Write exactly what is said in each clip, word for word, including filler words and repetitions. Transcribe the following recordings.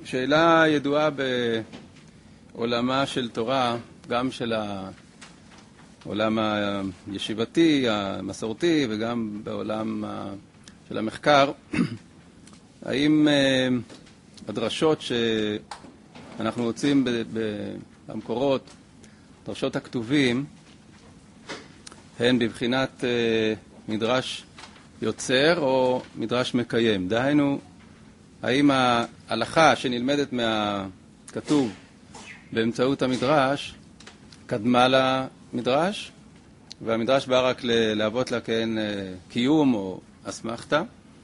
שאלה ידועה בעולמה של תורה, גם של העולם הישיבתי, המסורתי, וגם בעולם של המחקר. האם הדרשות שאנחנו רוצים במקורות, דרשות הכתובים, הן בבחינת מדרש יוצר או מדרש מקיים? דהיינו, האם ההלכה שנלמדת מהכתוב באמצעות המדרש קדמה למדרש, והמדרש בא רק להוות לה כאין קיום או אסמכתה,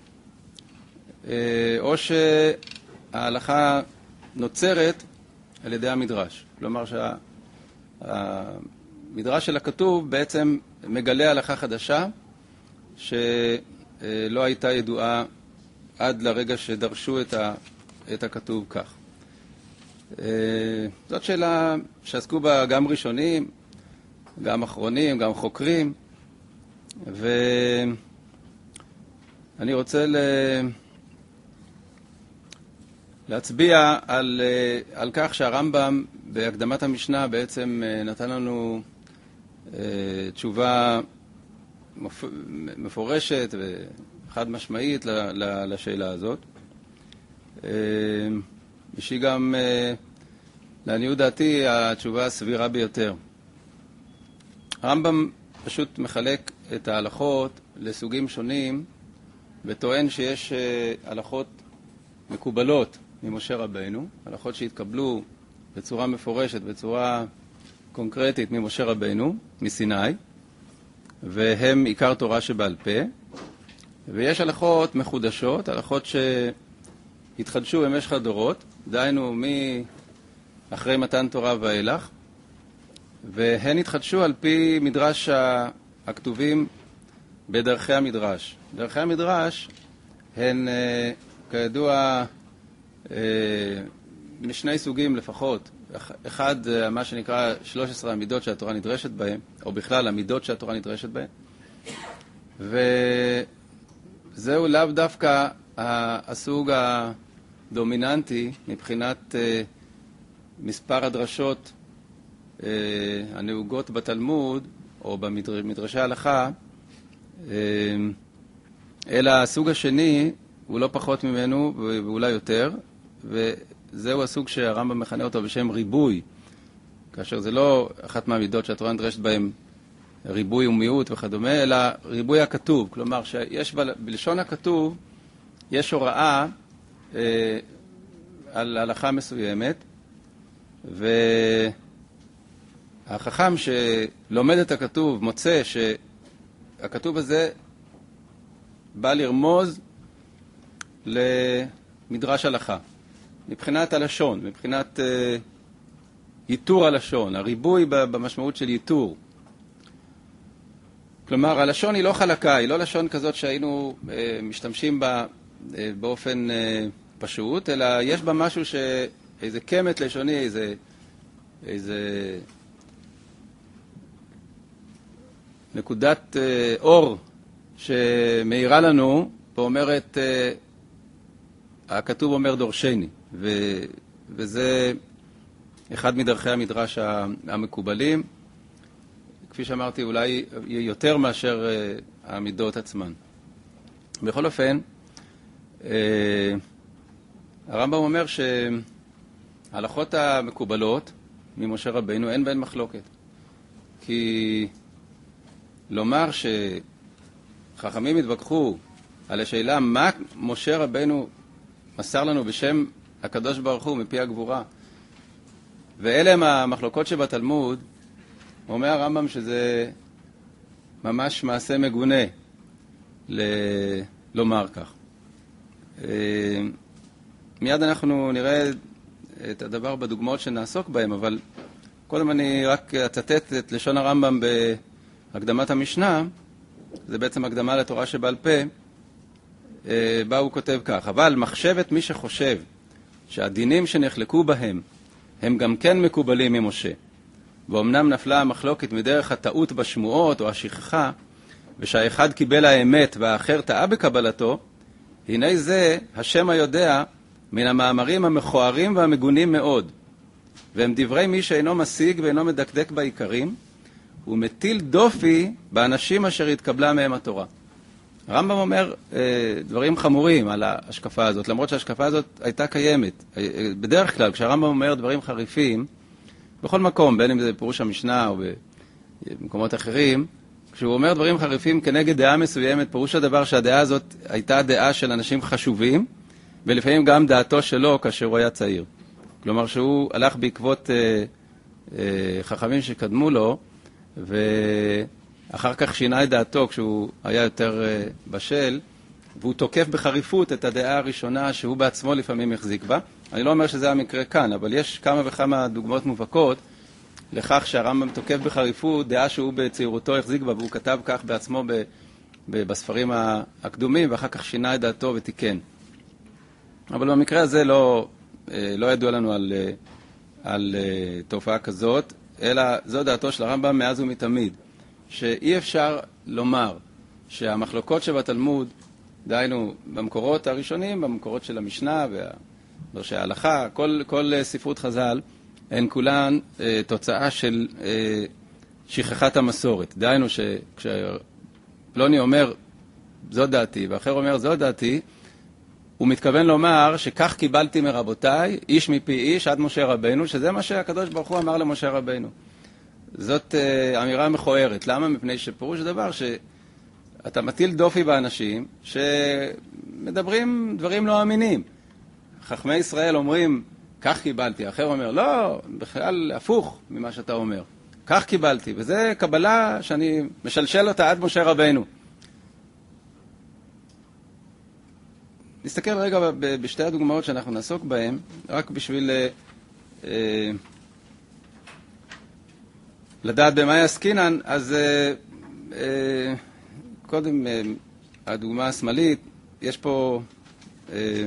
או שההלכה נוצרת על ידי המדרש. כלומר שהמדרש של הכתוב בעצם מגלה הלכה חדשה שלא הייתה ידועה עד לרגע שדרשו את, ה, את הכתוב כך. זאת שאלה שעסקו בה גם ראשונים, גם אחרונים, גם חוקרים, ואני רוצה ל... להצביע על, על כך שהרמב"ם בהקדמת המשנה בעצם נתן לנו תשובה מפורשת וחד משמעית לשאלה הזאת, ושהיא גם לעניות דעתי התשובה הסבירה ביותר. הרמב"ם פשוט מחלק את ההלכות לסוגים שונים וטוען שיש הלכות מקובלות ממשה רבנו, הלכות שהתקבלו בצורה מפורשת, בצורה קונקרטית ממשה רבנו, מסיני, והם עיקר תורה שבעל פה, ויש הלכות מחודשות, הלכות שהתחדשו במשך הדורות, דהיינו מאחרי מתן תורה ואילך, והן התחדשו על פי מדרש הכתובים בדרכי המדרש. דרכי המדרש הן כידוע משני סוגים לפחות. אחד, מה שנקרא שלוש עשרה המידות שהתורה נדרשת בהן, או בכלל המידות שהתורה נדרשת בהן, וזהו לאו דווקא הסוג הדומיננטי מבחינת מספר הדרשות הנהוגות בתלמוד או במדרשי ההלכה, אלא הסוג השני הוא לא פחות ממנו ואולי יותר, וזהו הסוג שהרמב"ם מכנה אותו בשם ריבוי, כאשר זה לא אחת מהמידות שהתורה נדרשת בהם ריבוי ומיעוט וכדומה, אלא ריבוי הכתוב. כלומר שיש בלשון הכתוב יש הוראה אה, על הלכה מסוימת, והחכם שלומד את הכתוב מוצא שהכתוב הזה בא לרמוז למדרש הלכה מבחינת הלשון, מבחינת uh, ייתור הלשון, הריבוי במשמעות של ייתור. כלומר, הלשון היא לא חלקה, היא לא לשון כזאת שהיינו uh, משתמשים בה uh, באופן uh, פשוט, אלא יש בה משהו שאיזה קמת לשוני, איזה, איזה נקודת uh, אור שמאירה לנו, ואומרת, uh, הכתוב אומר דורשני, ו... וזה אחד מדרכי המדרש המקובלים, כפי שאמרתי, אולי יותר מאשר המידות עצמן. בכל אופן, הרמב"ם אומר שההלכות המקובלות ממשה רבנו אין בהן מחלוקת, כי לומר שחכמים התווכחו על השאלה מה משה רבנו מסר לנו בשם הקדוש ברוך הוא מפי הגבורה, ואלה הם המחלוקות שבתלמוד, אומר הרמב"ם שזה ממש מעשה מגונה ל- לומר כך. מיד אנחנו נראה את הדבר בדוגמאות שנעסוק בהם, אבל קודם אני רק אצטט את לשון הרמב"ם בהקדמת המשנה, זה בעצם הקדמה לתורה שבעל פה, בה הוא כותב כך: אבל מחשבת מי שחושב שהדינים שנחלקו בהם הם גם כן מקובלים ממשה, ואומנם נפלה המחלוקת מדרך הטעות בשמועות או השכחה, ושהאחד קיבל האמת והאחר טעה בקבלתו, הנה זה השם היודע מן המאמרים המכוערים והמגונים מאוד, והם דברי מי שאינו משיג ואינו מדקדק בעיקרים, ומטיל דופי באנשים אשר התקבלה מהם התורה. הרמב"ם אומר אה, דברים חמורים על ההשקפה הזאת, למרות שההשקפה הזאת הייתה קיימת. אה, בדרך כלל, כשהרמב"ם אומר דברים חריפים, בכל מקום, בין אם זה בפירוש המשנה או במקומות אחרים, כשהוא אומר דברים חריפים כנגד דעה מסוימת, פירוש הדבר שהדעה הזאת הייתה דעה של אנשים חשובים, ולפעמים גם דעתו שלו כאשר הוא היה צעיר. כלומר שהוא הלך בעקבות אה, אה, חכמים שקדמו לו, ואחר כך שינה את דעתו כשהוא היה יותר אה, בשל, והוא תוקף בחריפות את הדעה הראשונה שהוא בעצמו לפעמים החזיק בה. אני לא אומר שזה המקרה כאן, אבל יש כמה וכמה דוגמאות מובהקות לכך שהרמב"ם תוקף בחריפות דעה שהוא בצעירותו החזיק בה, והוא כתב כך בעצמו ב, ב, בספרים הקדומים, ואחר כך שינה את דעתו ותיקן. אבל במקרה הזה לא, לא ידוע לנו על, על תופעה כזאת, אלא זו דעתו של הרמב"ם מאז ומתמיד, שאי אפשר לומר שהמחלוקות שבתלמוד, דהיינו במקורות הראשונים, במקורות של המשנה ובראשי ההלכה, כל, כל ספרות חז"ל, הן כולן אה, תוצאה של אה, שכחת המסורת. דהיינו שכשפלוני אומר זו דעתי ואחר אומר זו דעתי, הוא מתכוון לומר שכך קיבלתי מרבותיי, איש מפי איש עד משה רבנו, שזה מה שהקדוש ברוך הוא אמר למשה רבנו. זאת אה, אמירה מכוערת. למה? מפני שפירוש הדבר שאתה מטיל דופי באנשים שמדברים דברים לא אמינים. חכמי ישראל אומרים כך קיבלתי, האחר אומר, לא, בכלל הפוך ממה שאתה אומר. כך קיבלתי, וזה קבלה שאני משלשל אותה עד משה רבנו. נסתכל רגע בשתי הדוגמאות שאנחנו נעסוק בהן, רק בשביל אה, לדעת במה יעסקינן. אז אה, אה, קודם אה, הדוגמה השמאלית, יש פה אה,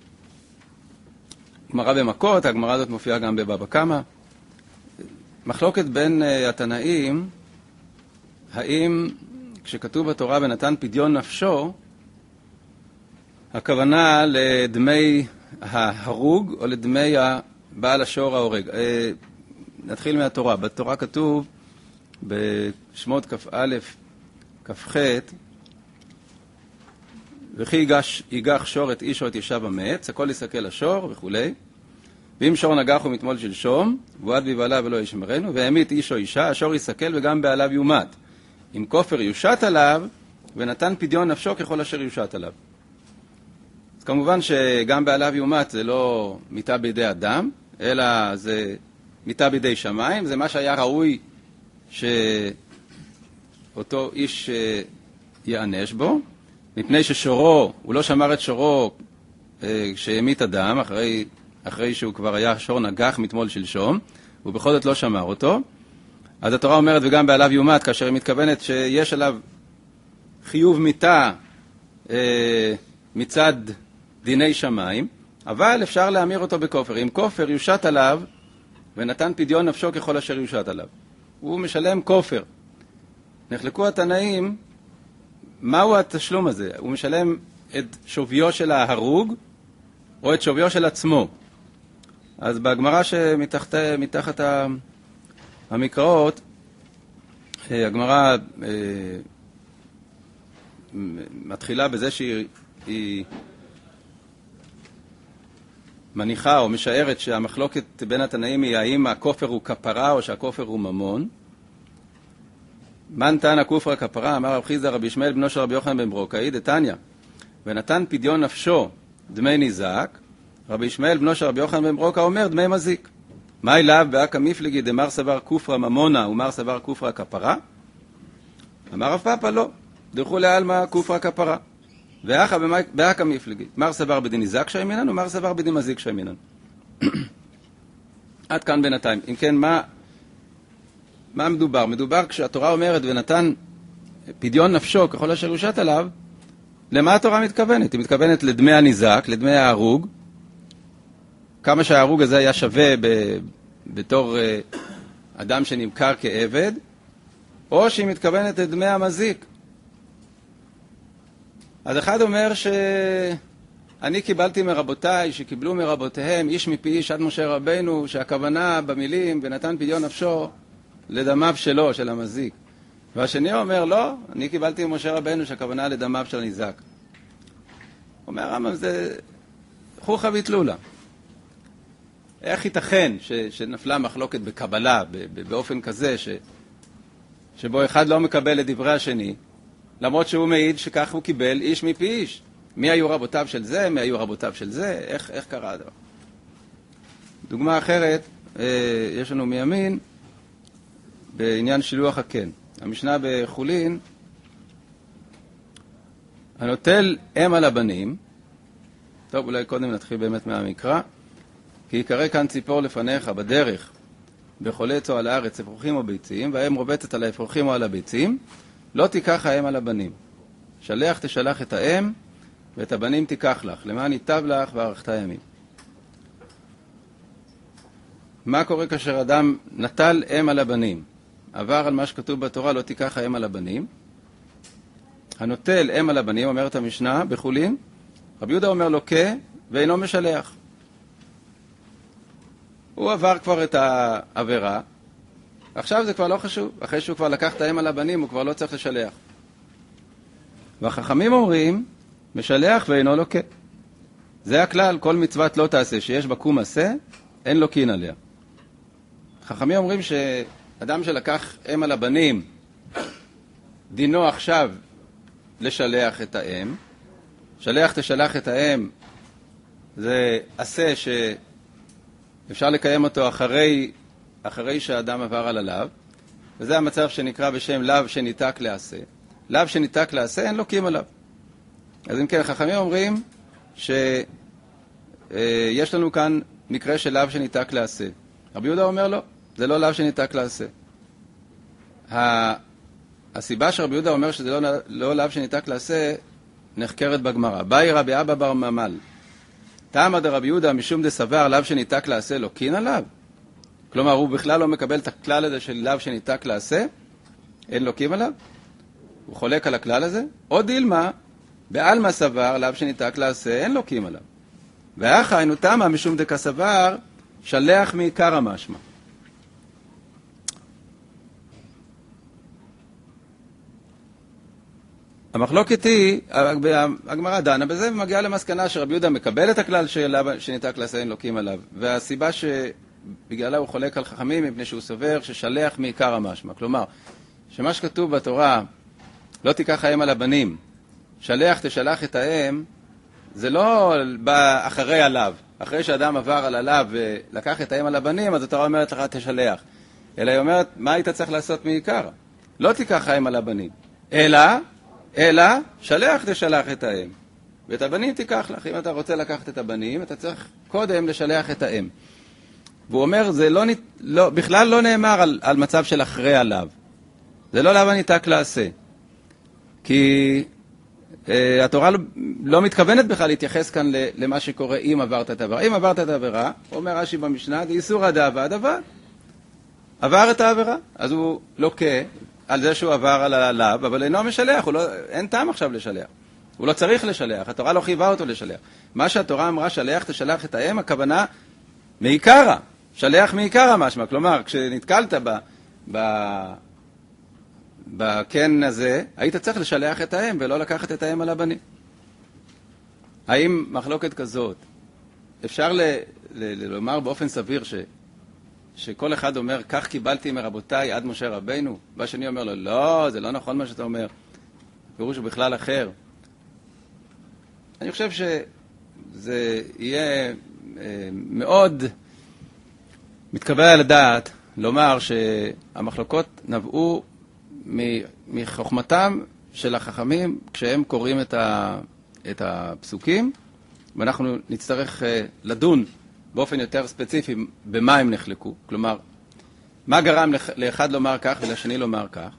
גמרא במכות, הגמרא הזאת מופיעה גם בבבא קמא. מחלוקת בין uh, התנאים, האם כשכתוב בתורה ונתן פדיון נפשו, הכוונה לדמי ההרוג או לדמי בעל השור ההורג. Uh, נתחיל מהתורה. בתורה כתוב בשמות כ"א כ"ח, וכי ייגש, ייגח שור את איש או את אישה במץ, הכל יסתכל לשור וכו'. ואם שור נגח הוא מתמול שלשום, ועד בבעלה ולא ישמרנו, והמית איש או אישה, השור יסתכל וגם בעליו יומת. אם כופר יושת עליו, ונתן פדיון נפשו ככל אשר יושת עליו. אז כמובן שגם בעליו יומת זה לא מיתה בידי אדם, אלא זה מיתה בידי שמיים, זה מה שהיה ראוי שאותו איש יענש בו, מפני ששורו, הוא לא שמר את שורו אה, כשהמית אדם, אחרי, אחרי שהוא כבר היה שור נגח מתמול שלשום, הוא בכל זאת לא שמר אותו. אז התורה אומרת, וגם בעליו יומת, כאשר היא מתכוונת שיש עליו חיוב מיתה אה, מצד דיני שמיים, אבל אפשר להמיר אותו בכופר. אם כופר יושת עליו, ונתן פדיון נפשו ככל אשר יושת עליו, הוא משלם כופר. נחלקו התנאים, מהו התשלום הזה? הוא משלם את שוויו של ההרוג או את שוויו של עצמו. אז בגמרא שמתחת מתחת המקראות, הגמרא מתחילה בזה שהיא מניחה או משערת שהמחלוקת בין התנאים היא האם הכופר הוא כפרה או שהכופר הוא ממון. מן תנא כופרא כפרה, אמר רב חיסדא רבי ישמעאל בנו של רבי יוחנן בן ברוקאי דתניא, ונתן פדיון נפשו דמי ניזק, רבי ישמעאל בנו של רבי יוחנן בן ברוקאי אומר דמי מזיק. מאי לאו באקא מפלגי דמר סבר כופרא ממונה ומר סבר כופרא כפרה? אמר רב פאפא לא, דרכו לעלמא כופרא כפרה. ואחא באקא מפלגי, מר סבר בדין ניזק שיימינן ומר סבר בדין מזיק שיימינן. עד כאן בינתיים. אם כן, מה מה מדובר? מדובר כשהתורה אומרת ונתן פדיון נפשו ככל אשר יושת עליו, למה התורה מתכוונת? היא מתכוונת לדמי הניזק, לדמי ההרוג, כמה שההרוג הזה היה שווה ב, בתור uh, אדם שנמכר כעבד, או שהיא מתכוונת לדמי המזיק. אז אחד אומר אני קיבלתי מרבותיי, שקיבלו מרבותיהם, איש מפי איש עד משה רבנו, שהכוונה במילים, ונתן פדיון נפשו לדמיו שלו, של המזיק. והשני אומר, לא, אני קיבלתי ממשה רבנו, שהכוונה לדמיו של הניזק. אומר הרמב"ם, זה חוכא ואטלולא. איך ייתכן ש, שנפלה מחלוקת בקבלה, ב, ב, באופן כזה, ש, שבו אחד לא מקבל את דברי השני, למרות שהוא מעיד שכך הוא קיבל איש מפי איש. מי היו רבותיו של זה, מי היו רבותיו של זה, איך, איך קרה הדבר. דוגמה אחרת, אה, יש לנו מימין, בעניין שילוח הקן. המשנה בחולין, הנוטל אם על הבנים, טוב, אולי קודם נתחיל באמת מהמקרא, כי יקרא כאן ציפור לפניך בדרך, בחולץ או על הארץ, אפרוחים או ביצים, והאם רובצת על האפרוחים או על הביצים, לא תיקח האם על הבנים. שלח תשלח את האם, ואת הבנים תיקח לך, למען ייטב לך וערכת ימים. מה קורה כאשר אדם נטל אם על הבנים? עבר על מה שכתוב בתורה, לא תיקח האם על הבנים. הנוטל אם על הבנים, אומרת המשנה בחולין, רבי יהודה אומר לוקה ואינו משלח. הוא עבר כבר את העבירה, עכשיו זה כבר לא חשוב. אחרי שהוא כבר לקח את האם על הבנים, הוא כבר לא צריך לשלח. והחכמים אומרים, משלח ואינו לוקה. זה הכלל, כל מצוות לא תעשה, שיש בה קום עשה, אין לוקין עליה. חכמים אומרים שאדם שלקח אם על הבנים, דינו עכשיו לשלח את האם. שלח תשלח את האם, זה עשה שאפשר לקיים אותו אחרי, אחרי שהאדם עבר על הלאו, וזה המצב שנקרא בשם לאו שניתק לעשה. לאו שניתק לעשה, אין לוקים עליו. אז אם כן, חכמים אומרים שיש לנו כאן מקרה של לאו שניתק לעשה. רבי יהודה אומר לא, זה לא לאו שניתק לעשה. הסיבה שרבי יהודה אומר שזה לא, לא לאו שניתק לעשה, נחקרת בגמרא. באי רבי אבא בר ממל. תעמא דרבי יהודה משום דסבר לאו שניתק לעשה לוקין עליו. כלומר, הוא בכלל לא מקבל את הכלל הזה של לאו שניתק לעשה, אין לוקים עליו. הוא חולק על הכלל הזה. או דילמה, בעלמא סבר לאו שניתק לעשה, אין לוקים עליו. ואחא היינו תמא משום דקסבר שלח מעיקר המשמע. המחלוקת היא, הגמרא דנה בזה ומגיעה למסקנה שרבי יהודה מקבל את הכלל שניתק לעשה אין לוקים עליו. והסיבה שבגללה הוא חולק על חכמים מפני שהוא סובר ששלח מעיקר המשמע. כלומר, שמה שכתוב בתורה, לא תיקח האם על הבנים, שלח תשלח את האם, זה לא בא אחרי עליו. אחרי שאדם עבר על עליו ולקח את האם על הבנים, אז התורה אומרת לך תשלח. אלא היא אומרת, מה היית צריך לעשות מעיקר? לא תיקח האם על הבנים. אלא, אלא, שלח תשלח את האם. ואת הבנים תיקח לך. אם אתה רוצה לקחת את הבנים, אתה צריך קודם לשלח את האם. והוא אומר, זה לא, לא, בכלל לא נאמר על, על מצב של אחרי עליו. זה לא לאו הניתק לעשה. כי uh, התורה לא, לא מתכוונת בכלל להתייחס כאן למה שקורה אם עברת את העבירה. אם עברת את העבירה, אומר רש"י במשנה, זה איסורא דאבד עבד. עבר את העבירה, אז הוא לוקה על זה שהוא עבר על עליו, אבל אינו משלח, הוא לא, אין טעם עכשיו לשלח. הוא לא צריך לשלח, התורה לא חייבה אותו לשלח. מה שהתורה אמרה, שלח תשלח את האם, הכוונה מעיקרא, שלח מעיקרא משמע. כלומר, כשנתקלת ב... ב בקן הזה, היית צריך לשלח את האם ולא לקחת את האם על הבנים. האם מחלוקת כזאת, אפשר ל, ל, ל, לומר באופן סביר ש, שכל אחד אומר, כך קיבלתי מרבותיי עד משה רבנו? והשני אומר לו, לא, זה לא נכון מה שאתה אומר. פירוש הוא בכלל אחר. אני חושב שזה יהיה אה, מאוד מתקבל על הדעת לומר שהמחלוקות נבעו מחוכמתם של החכמים כשהם קוראים את, ה, את הפסוקים, ואנחנו נצטרך לדון באופן יותר ספציפי במה הם נחלקו. כלומר, מה גרם לאחד לומר כך ולשני לומר כך.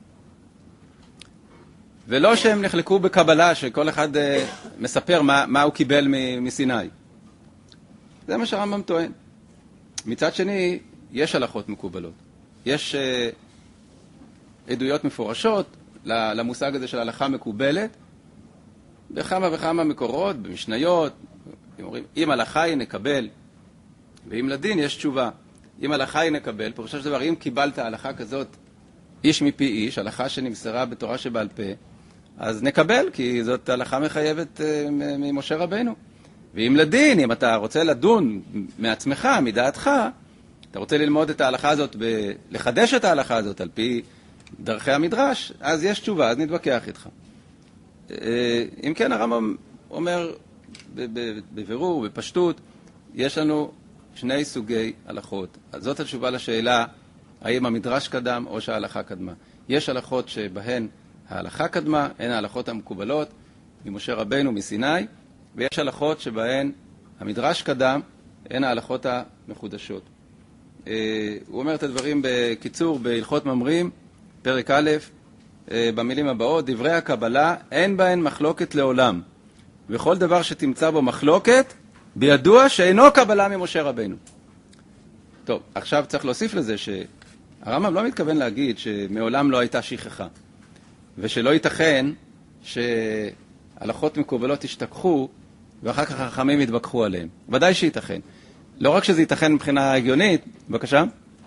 ולא שהם נחלקו בקבלה, שכל אחד מספר מה, מה הוא קיבל מסיני. זה מה שהרמב"ם טוען. מצד שני, יש הלכות מקובלות. יש עדויות מפורשות למושג הזה של הלכה מקובלת, בכמה וכמה מקורות, במשניות, אם אומרים, אם הלכה היא נקבל, ואם לדין יש תשובה. אם הלכה היא נקבל, פירושו של דבר, אם קיבלת הלכה כזאת, איש מפי איש, הלכה שנמסרה בתורה שבעל פה, אז נקבל, כי זאת הלכה מחייבת ממשה רבנו. ואם לדין, אם אתה רוצה לדון מעצמך, מדעתך, אתה רוצה ללמוד את ההלכה הזאת, ב... לחדש את ההלכה הזאת על פי דרכי המדרש, אז יש תשובה, אז נתווכח איתך. אם כן, הרמב"ם אומר בבירור, בפשטות, יש לנו שני סוגי הלכות. אז זאת התשובה לשאלה, האם המדרש קדם או שההלכה קדמה. יש הלכות שבהן ההלכה קדמה, הן ההלכות המקובלות ממשה רבנו מסיני, ויש הלכות שבהן המדרש קדם, הן ההלכות המחודשות. הוא אומר את הדברים בקיצור, בהלכות ממרים, פרק א', במילים הבאות, דברי הקבלה, אין בהן מחלוקת לעולם. וכל דבר שתמצא בו מחלוקת, בידוע שאינו קבלה ממשה רבנו. טוב, עכשיו צריך להוסיף לזה שהרמב"ם לא מתכוון להגיד שמעולם לא הייתה שכחה, ושלא ייתכן שהלכות מקובלות ישתכחו, ואחר כך החכמים יתווכחו עליהם. ודאי שייתכן. לא רק שזה ייתכן מבחינה הגיונית, בבקשה?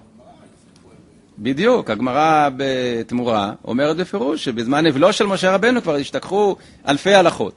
בדיוק, הגמרא בתמורה אומרת בפירוש שבזמן נבלו של משה רבנו כבר השתכחו אלפי הלכות.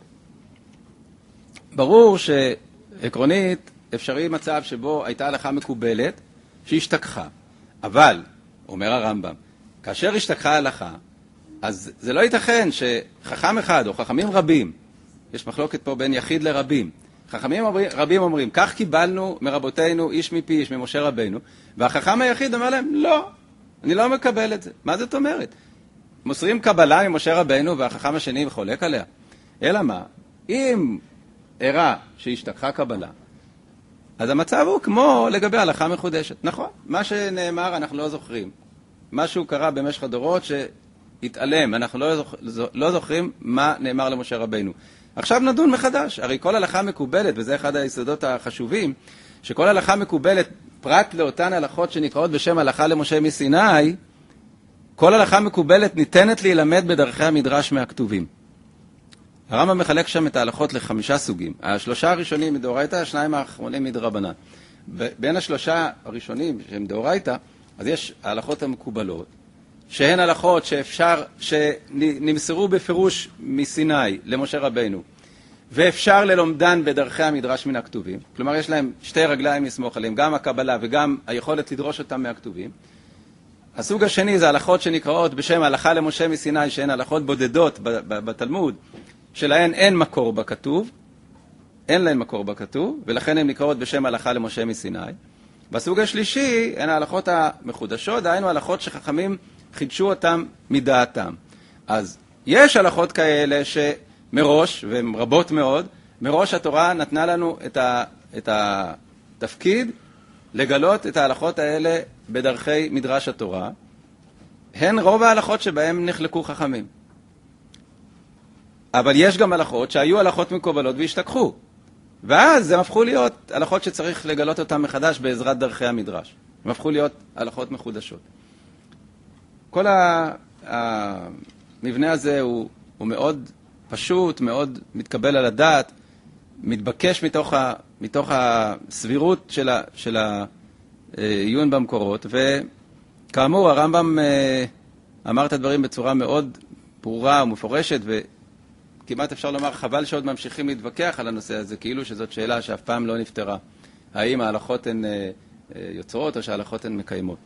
ברור שעקרונית אפשרי מצב שבו הייתה הלכה מקובלת שהשתכחה. אבל, אומר הרמב"ם, כאשר השתכחה הלכה, אז זה לא ייתכן שחכם אחד או חכמים רבים, יש מחלוקת פה בין יחיד לרבים, חכמים רבים אומרים, כך קיבלנו מרבותינו איש מפי איש ממשה רבנו, והחכם היחיד אומר להם, לא, אני לא מקבל את זה. מה זאת אומרת? מוסרים קבלה ממשה רבנו והחכם השני חולק עליה. אלא מה? אם הראה שהשתכחה קבלה, אז המצב הוא כמו לגבי הלכה מחודשת. נכון, מה שנאמר אנחנו לא זוכרים. משהו קרה במשך הדורות שהתעלם, אנחנו לא, זוכ... לא זוכרים מה נאמר למשה רבנו. עכשיו נדון מחדש. הרי כל הלכה מקובלת, וזה אחד היסודות החשובים, שכל הלכה מקובלת, פרט לאותן הלכות שנקראות בשם הלכה למשה מסיני, כל הלכה מקובלת ניתנת להילמד בדרכי המדרש מהכתובים. הרמב"ם מחלק שם את ההלכות לחמישה סוגים. השלושה הראשונים מדאורייתא, השניים האחרונים מדרבנן. בין השלושה הראשונים שהם דאורייתא, אז יש ההלכות המקובלות, שהן הלכות שאפשר, שנמסרו בפירוש מסיני למשה רבנו, ואפשר ללומדן בדרכי המדרש מן הכתובים. כלומר, יש להם שתי רגליים לסמוך עליהם, גם הקבלה וגם היכולת לדרוש אותם מהכתובים. הסוג השני זה הלכות שנקראות בשם הלכה למשה מסיני, שהן הלכות בודדות בתלמוד, שלהן אין מקור בכתוב, אין להן מקור בכתוב, ולכן הן נקראות בשם הלכה למשה מסיני. בסוג השלישי הן ההלכות המחודשות, דהיינו הלכות שחכמים חידשו אותם מדעתם. אז יש הלכות כאלה שמראש, והן רבות מאוד, מראש התורה נתנה לנו את, ה, את התפקיד לגלות את ההלכות האלה בדרכי מדרש התורה. הן רוב ההלכות שבהן נחלקו חכמים. אבל יש גם הלכות שהיו הלכות מקובלות והשתכחו. ואז הם הפכו להיות הלכות שצריך לגלות אותם מחדש בעזרת דרכי המדרש. הם הפכו להיות הלכות מחודשות. כל המבנה הזה הוא, הוא מאוד פשוט, מאוד מתקבל על הדעת, מתבקש מתוך, ה, מתוך הסבירות של, ה, של העיון במקורות, וכאמור הרמב"ם אמר את הדברים בצורה מאוד ברורה ומפורשת, וכמעט אפשר לומר חבל שעוד ממשיכים להתווכח על הנושא הזה, כאילו שזאת שאלה שאף פעם לא נפתרה. האם ההלכות הן יוצרות או שההלכות הן מקיימות.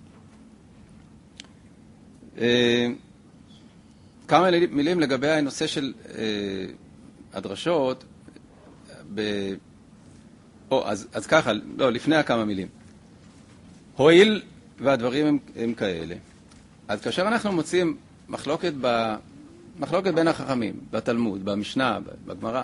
כמה מילים לגבי הנושא של הדרשות, ב... או, אז, אז ככה, לא, לפני כמה מילים. הועיל והדברים הם, הם כאלה. אז כאשר אנחנו מוצאים מחלוקת, ב... מחלוקת בין החכמים, בתלמוד, במשנה, בגמרא,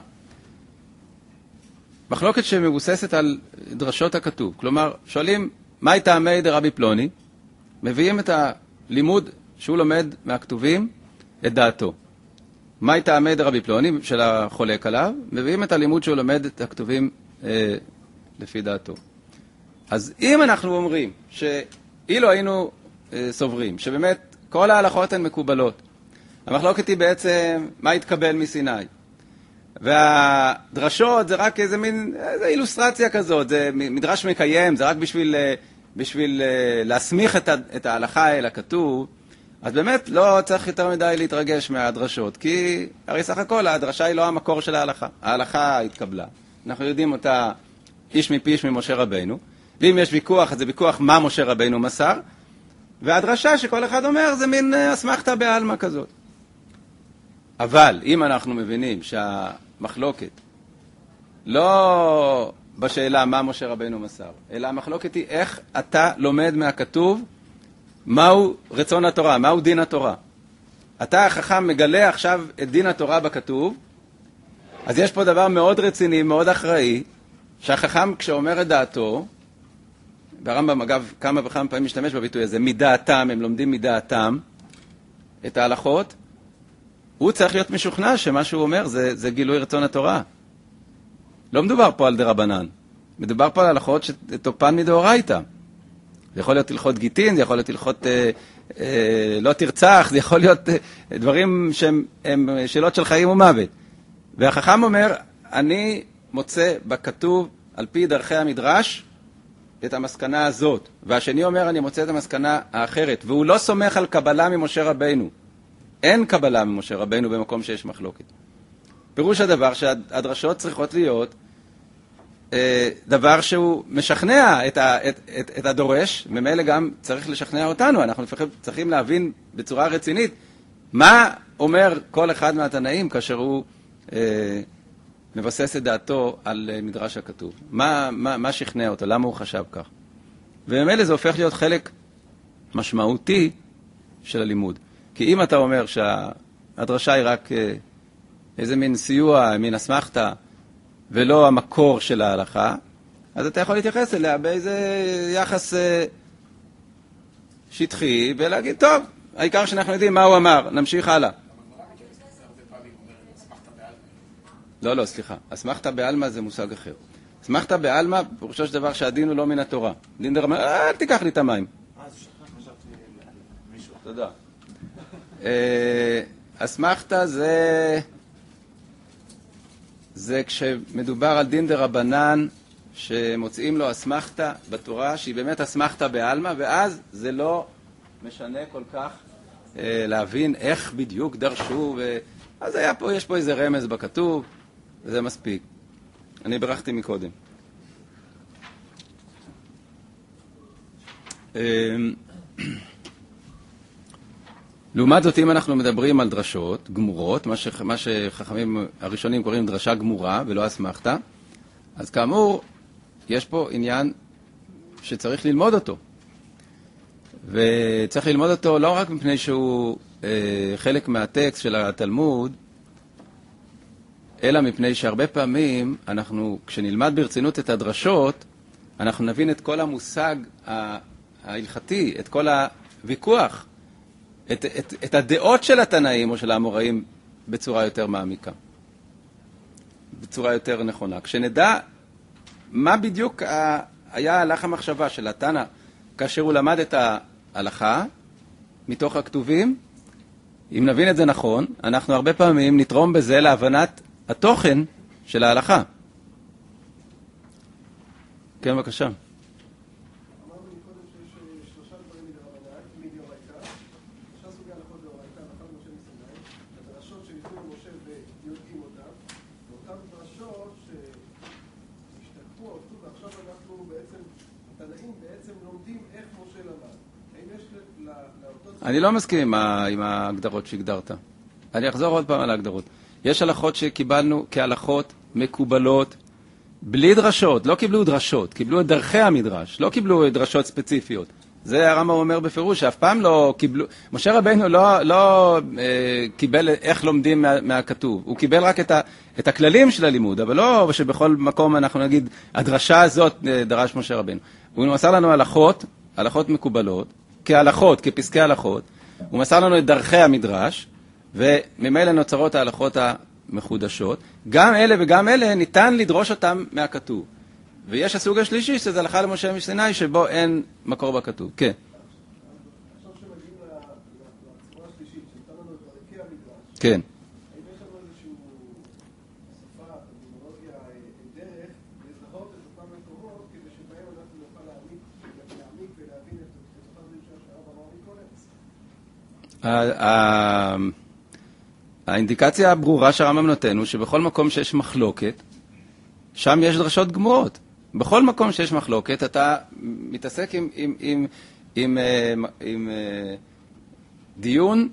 מחלוקת שמבוססת על דרשות הכתוב. כלומר, שואלים, מהי טעמי דרבי פלוני? מביאים את הלימוד שהוא לומד מהכתובים, את דעתו. מהי טעמי דרבי פלוני של החולק עליו? מביאים את הלימוד שהוא לומד את הכתובים אה, לפי דעתו. אז אם אנחנו אומרים שאילו היינו אה, סוברים, שבאמת כל ההלכות הן מקובלות, המחלוקת היא בעצם מה יתקבל מסיני. והדרשות זה רק איזה מין, איזה אילוסטרציה כזאת, זה מדרש מקיים, זה רק בשביל, בשביל להסמיך את, את ההלכה אל הכתוב. אז באמת לא צריך יותר מדי להתרגש מהדרשות, כי הרי סך הכל הדרשה היא לא המקור של ההלכה. ההלכה התקבלה. אנחנו יודעים אותה איש מפי איש ממשה רבינו, ואם יש ויכוח, אז זה ויכוח מה משה רבינו מסר, והדרשה שכל אחד אומר זה מין אסמכתא בעלמא כזאת. אבל אם אנחנו מבינים שהמחלוקת לא בשאלה מה משה רבינו מסר, אלא המחלוקת היא איך אתה לומד מהכתוב מהו רצון התורה, מהו דין התורה. אתה החכם מגלה עכשיו את דין התורה בכתוב, אז יש פה דבר מאוד רציני, מאוד אחראי, שהחכם כשאומר את דעתו, והרמב"ם אגב כמה וכמה פעמים משתמש בביטוי הזה, מדעתם, הם לומדים מדעתם את ההלכות, הוא צריך להיות משוכנע שמה שהוא אומר זה, זה גילוי רצון התורה. לא מדובר פה על דרבנן, מדובר פה על הלכות שתופן מדאורייתא. זה יכול להיות הלכות גיטין, זה יכול להיות הלכות אה, אה, לא תרצח, זה יכול להיות אה, דברים שהם הם שאלות של חיים ומוות. והחכם אומר, אני מוצא בכתוב על פי דרכי המדרש את המסקנה הזאת. והשני אומר, אני מוצא את המסקנה האחרת. והוא לא סומך על קבלה ממשה רבינו. אין קבלה ממשה רבינו במקום שיש מחלוקת. פירוש הדבר שהדרשות צריכות להיות אה, דבר שהוא משכנע את, ה, את, את, את הדורש, ממילא גם צריך לשכנע אותנו. אנחנו צריכים להבין בצורה רצינית מה אומר כל אחד מהתנאים כאשר הוא אה, מבסס את דעתו על מדרש הכתוב. מה, מה, מה שכנע אותו? למה הוא חשב כך? וממילא זה הופך להיות חלק משמעותי של הלימוד. כי אם אתה אומר שהדרשה היא רק איזה מין סיוע, מין אסמכתא, ולא המקור של ההלכה, אז אתה יכול להתייחס אליה באיזה יחס שטחי, ולהגיד, טוב, העיקר שאנחנו יודעים מה הוא אמר, נמשיך הלאה. לא, לא, סליחה. אסמכתא בעלמא זה מושג אחר. אסמכתא בעלמא, פירושו של דבר שהדין הוא לא מן התורה. דין דרבנן, אל תיקח לי את המים. תודה. אסמכתא זה זה כשמדובר על דין דרבנן שמוצאים לו אסמכתא בתורה שהיא באמת אסמכתא בעלמא, ואז זה לא משנה כל כך להבין איך בדיוק דרשו, אז היה פה, יש פה איזה רמז בכתוב, וזה מספיק. אני ברכתי מקודם. לעומת זאת, אם אנחנו מדברים על דרשות גמורות, מה, ש... מה שחכמים הראשונים קוראים דרשה גמורה ולא אסמכתא, אז כאמור, יש פה עניין שצריך ללמוד אותו. וצריך ללמוד אותו לא רק מפני שהוא אה, חלק מהטקסט של התלמוד, אלא מפני שהרבה פעמים אנחנו, כשנלמד ברצינות את הדרשות, אנחנו נבין את כל המושג ההלכתי, את כל הוויכוח, את, את, את הדעות של התנאים או של האמוראים בצורה יותר מעמיקה, בצורה יותר נכונה. כשנדע מה בדיוק ה, היה הלך המחשבה של התנא כאשר הוא למד את ההלכה מתוך הכתובים, אם נבין את זה נכון, אנחנו הרבה פעמים נתרום בזה להבנת התוכן של ההלכה. כן, בבקשה. אני לא מסכים עם, ה, עם ההגדרות שהגדרת. אני אחזור עוד פעם על ההגדרות. יש הלכות שקיבלנו כהלכות מקובלות, בלי דרשות, לא קיבלו דרשות, קיבלו את דרכי המדרש, לא קיבלו דרשות ספציפיות. זה הרמב"ם אומר בפירוש, שאף פעם לא קיבלו, משה רבינו לא, לא אה, קיבל איך לומדים מה, מהכתוב, הוא קיבל רק את, ה, את הכללים של הלימוד, אבל לא שבכל מקום אנחנו נגיד, הדרשה הזאת דרש משה רבינו. הוא מסר לנו הלכות, הלכות מקובלות, כהלכות, כפסקי הלכות, הוא מסר לנו את דרכי המדרש, וממילא נוצרות ההלכות המחודשות. גם אלה וגם אלה ניתן לדרוש אותם מהכתוב. ויש הסוג השלישי, שזה הלכה למשה מסיני, שבו אין מקור בכתוב. כן. עכשיו שמגיעים לצורה השלישית, שניתן לנו את דרכי המדרש. כן. האם יש לנו איזשהו דרשות כדי שבהם אנחנו נוכל להעמיק להעמיק ולהבין את אותם דברים שהרב אמר מקודם? האינדיקציה הברורה שהרמב"ם נותן הוא שבכל מקום שיש מחלוקת, שם יש דרשות גמורות. בכל מקום שיש מחלוקת, אתה מתעסק עם, עם, עם, עם, עם, עם דיון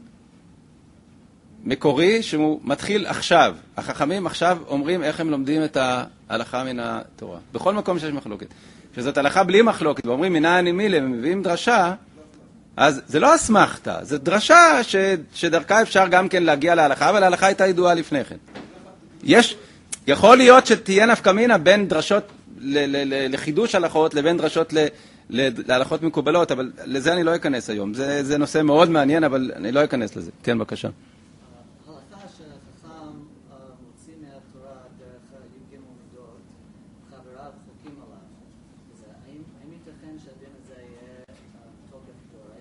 מקורי שהוא מתחיל עכשיו. החכמים עכשיו אומרים איך הם לומדים את ההלכה מן התורה. בכל מקום שיש מחלוקת. כשזאת הלכה בלי מחלוקת, ואומרים מנין נמילה, הם מביאים דרשה, אז זה לא אסמכתה, זה דרשה ש, שדרכה אפשר גם כן להגיע להלכה, אבל ההלכה הייתה ידועה לפני כן. יש, יכול להיות שתהיה נפקא מינה בין דרשות ל, ל, ל, לחידוש הלכות לבין דרשות ל, ל, להלכות מקובלות, אבל לזה אני לא אכנס היום. זה, זה נושא מאוד מעניין, אבל אני לא אכנס לזה. כן, בבקשה. ההלכה שהחכם מוציא מהתורה דרך י"ג מידות, חבריו חוקים עליו. האם ייתכן שהדין הזה יהיה תוקף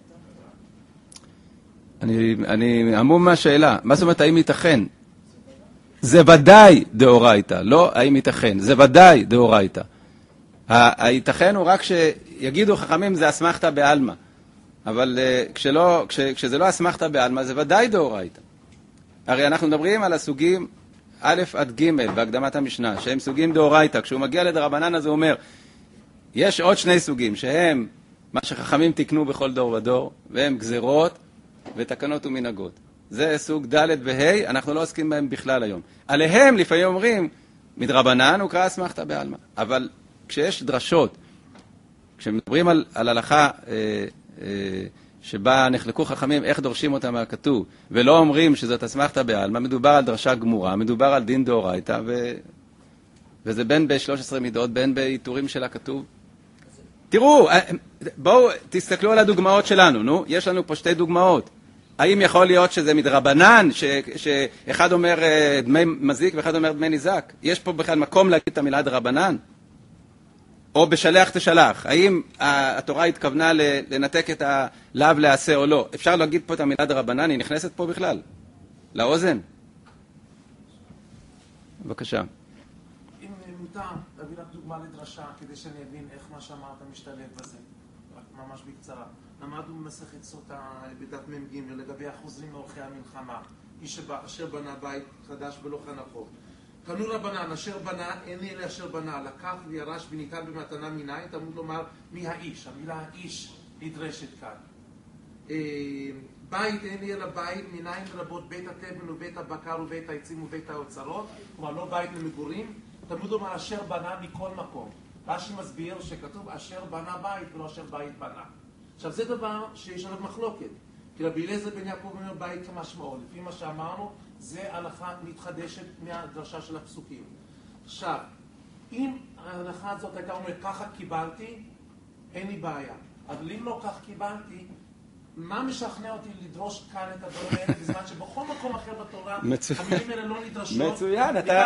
דאורייתא? אני עמום מהשאלה. מה זאת אומרת, האם ייתכן? זה ודאי דאורייתא, לא האם ייתכן, זה ודאי דאורייתא. הייתכן הוא רק שיגידו חכמים זה אסמכתא בעלמא, אבל כשלא, כש, כשזה לא אסמכתא בעלמא זה ודאי דאורייתא. הרי אנחנו מדברים על הסוגים א' עד ג' בהקדמת המשנה, שהם סוגים דאורייתא. כשהוא מגיע לדרבנן אז הוא אומר, יש עוד שני סוגים שהם מה שחכמים תקנו בכל דור ודור, והם גזרות ותקנות ומנהגות. זה סוג ד' וה', אנחנו לא עוסקים בהם בכלל היום. עליהם לפעמים אומרים, מדרבנן הוא קרא אסמכתא בעלמא. אבל כשיש דרשות, כשמדברים על, על הלכה אה, אה, שבה נחלקו חכמים איך דורשים אותה מהכתוב, ולא אומרים שזאת אסמכתא בעלמא, מדובר על דרשה גמורה, מדובר על דין דאורייתא, ו... וזה בין ב-שלוש עשרה מידות, בין בעיטורים של הכתוב. תראו, בואו תסתכלו על הדוגמאות שלנו, נו, יש לנו פה שתי דוגמאות. האם יכול להיות שזה מדרבנן, ש, שאחד אומר דמי מזיק ואחד אומר דמי ניזק? יש פה בכלל מקום להגיד את המילה דרבנן? או בשלח תשלח? האם התורה התכוונה לנתק את הלאו לעשה או לא? אפשר להגיד פה את המילה דרבנן? היא נכנסת פה בכלל? לאוזן? בבקשה. אם מותר, להביא לך דוגמה לדרשה, כדי שאני אבין איך מה שאמרת משתלב בזה. רק ממש בקצרה. למדנו במסכת סוטה בדף מ"ג לגבי החוזרים מאורחי המלחמה. איש אשר בנה בית חדש ולא חנכו. קנו רבנן, אשר בנה, אין אלה אשר בנה, לקח וירש וניתן במתנה מניין, תלמוד לומר מי האיש. המילה האיש נדרשת כאן. בית אין לי אלא בית, מניין לרבות בית התבן ובית הבקר ובית העצים ובית האוצרות, כלומר לא בית למגורים, תלמוד לומר אשר בנה מכל מקום. רש"י מסביר שכתוב אשר בנה בית ולא אשר בית בנה. עכשיו זה דבר שיש עליו מחלוקת, כי רבי אליעזר בן יעקב אומר בית כמשמעו, לפי מה שאמרנו זה הלכה מתחדשת מהדרשה של הפסוקים. עכשיו, אם ההלכה הזאת הייתה אומרת ככה קיבלתי, אין לי בעיה, אבל אם לא כך קיבלתי, מה משכנע אותי לדרוש כאן את הדברים האלה, בזמן שבכל מקום אחר בתורה המילים האלה לא נדרשות? מצוין, אתה...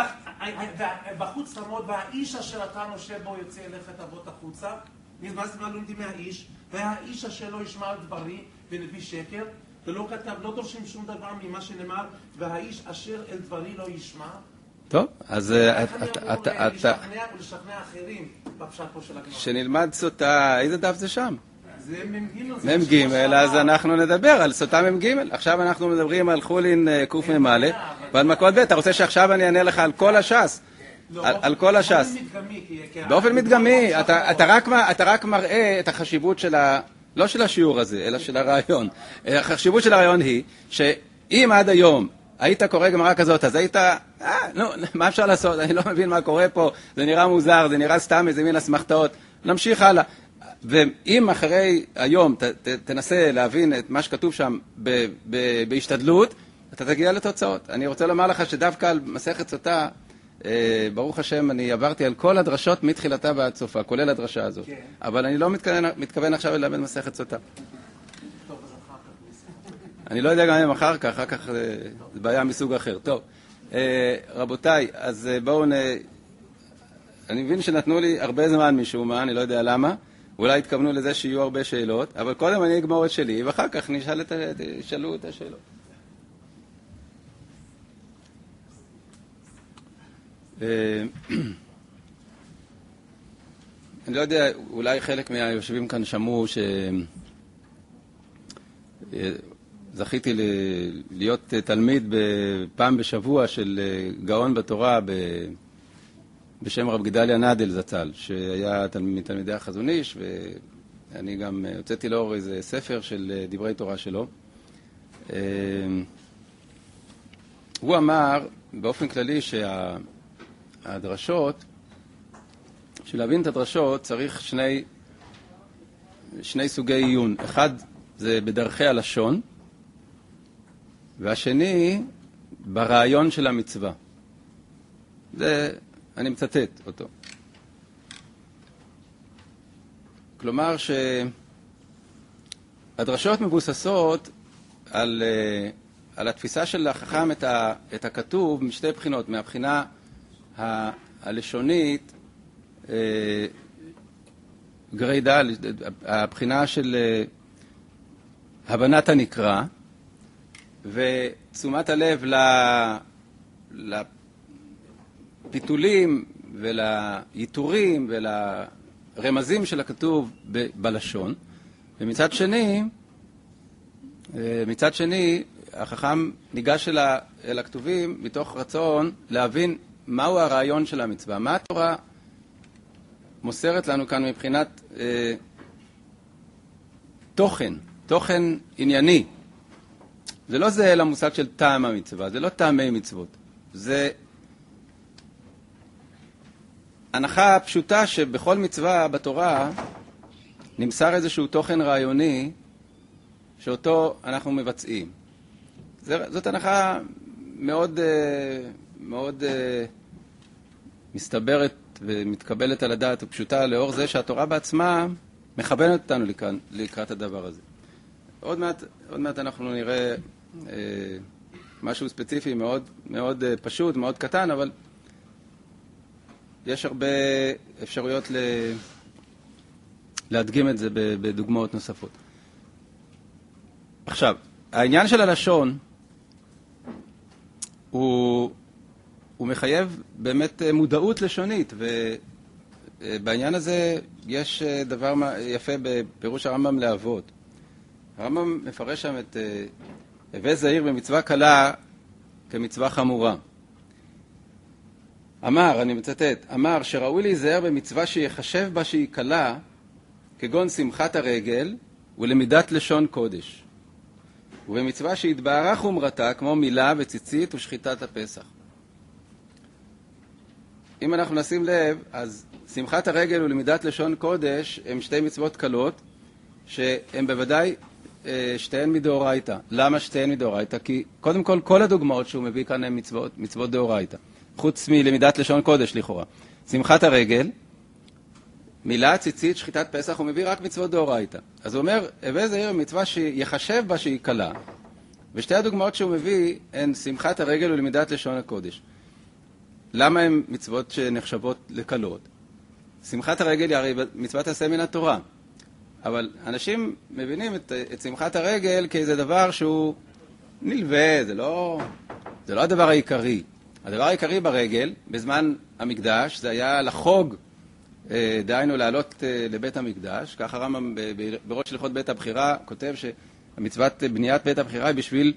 בחוץ תעמוד, והאיש אשר אתה נושב בו יוצא אליך תבוא החוצה. מה זה מה לומדים מהאיש? והאיש אשר לא ישמע על דברי ונביא שקר, ולא כתב, לא דורשים שום דבר ממה שנאמר, והאיש אשר אל דברי לא ישמע. טוב, אז אתה... לשכנע ולשכנע אחרים בפשט פה של הגמרא. שנלמד סוטה, איזה דף זה שם? זה מ"ג. מ"ג, אז אנחנו נדבר על סוטה מ"ג. עכשיו אנחנו מדברים על חולין קמ"א ועל מכות ב'. אתה רוצה שעכשיו אני אענה לך על כל הש"ס? על כל הש"ס. באופן מדגמי, אתה רק מראה את החשיבות של ה... לא של השיעור הזה, אלא של הרעיון. החשיבות של הרעיון היא שאם עד היום היית קורא גמרא כזאת, אז היית, אה, נו, מה אפשר לעשות? אני לא מבין מה קורה פה, זה נראה מוזר, זה נראה סתם איזה מין אסמכתאות. נמשיך הלאה. ואם אחרי היום ת, ת, תנסה להבין את מה שכתוב שם ב, ב, בהשתדלות, אתה תגיע לתוצאות. אני רוצה לומר לך שדווקא על מסכת סוטה, אה, ברוך השם, אני עברתי על כל הדרשות מתחילתה ועד סופה, כולל הדרשה הזאת. כן. אבל אני לא מתכוון, מתכוון עכשיו ללמד מסכת סוטה. טוב, אז אחר כך. אני לא יודע גם אם אחר כך, אחר כך זה בעיה מסוג אחר. טוב, אה, רבותיי, אז בואו נ... אני מבין שנתנו לי הרבה זמן משום מה, אני לא יודע למה. אולי התכוונו לזה שיהיו הרבה שאלות, אבל קודם אני אגמור את שלי, ואחר כך נשאל את, שאלו את השאלות. אני לא יודע, אולי חלק מהיושבים כאן שמעו שזכיתי להיות תלמיד פעם בשבוע של גאון בתורה בשם רב גדליה נדל זצ"ל, שהיה מתלמידי החזון איש, ואני גם הוצאתי לאור איזה ספר של דברי תורה שלו. הוא אמר באופן כללי שהדרשות, בשביל להבין את הדרשות צריך שני, שני סוגי עיון. אחד זה בדרכי הלשון, והשני ברעיון של המצווה. זה, אני מצטט אותו. כלומר שהדרשות מבוססות על, על התפיסה של החכם את, ה, את הכתוב משתי בחינות, מהבחינה ה, הלשונית, גרידה, הבחינה של הבנת הנקרא, ותשומת הלב לפיתולים וליתורים ולרמזים של הכתוב בלשון. ומצד שני, מצד שני, החכם ניגש אל הכתובים מתוך רצון להבין מהו הרעיון של המצווה, מה התורה מוסרת לנו כאן מבחינת אה, תוכן, תוכן ענייני. זה לא זהה למושג של טעם המצווה, זה לא טעמי מצוות. זה הנחה פשוטה שבכל מצווה בתורה נמסר איזשהו תוכן רעיוני שאותו אנחנו מבצעים. זה, זאת הנחה מאוד, מאוד מסתברת ומתקבלת על הדעת ופשוטה לאור זה שהתורה בעצמה מכוונת אותנו לקראת, לקראת הדבר הזה. עוד מעט, עוד מעט אנחנו נראה אה, משהו ספציפי מאוד, מאוד אה, פשוט, מאוד קטן, אבל יש הרבה אפשרויות ל... להדגים את זה בדוגמאות נוספות. עכשיו, העניין של הלשון הוא, הוא מחייב באמת מודעות לשונית, ובעניין הזה יש דבר יפה בפירוש הרמב"ם לאבות. הרמב"ם מפרש שם את הווה זהיר במצווה קלה כמצווה חמורה. אמר, אני מצטט, אמר שראוי להיזהר במצווה שיחשב בה שהיא קלה, כגון שמחת הרגל ולמידת לשון קודש. ובמצווה שהתבהרה חומרתה, כמו מילה וציצית ושחיטת הפסח. אם אנחנו נשים לב, אז שמחת הרגל ולמידת לשון קודש הם שתי מצוות קלות, שהן בוודאי שתיהן מדאורייתא. למה שתיהן מדאורייתא? כי קודם כל, כל הדוגמאות שהוא מביא כאן הן מצוות, מצוות דאורייתא. חוץ מלמידת לשון קודש לכאורה. שמחת הרגל, מילה, ציצית, שחיטת פסח, הוא מביא רק מצוות דאורייתא. אז הוא אומר, הווה זהיר מצווה שיחשב בה שהיא קלה. ושתי הדוגמאות שהוא מביא הן שמחת הרגל ולמידת לשון הקודש. למה הן מצוות שנחשבות לקלות? שמחת הרגל היא הרי מצוות עשה מן התורה. אבל אנשים מבינים את, את שמחת הרגל כאיזה דבר שהוא נלווה, זה לא, זה לא הדבר העיקרי. הדבר העיקרי ברגל, בזמן המקדש, זה היה לחוג, דהיינו לעלות לבית המקדש. כך הרמב"ם בראש הלכות בית הבחירה כותב שהמצוות בניית בית הבחירה היא בשביל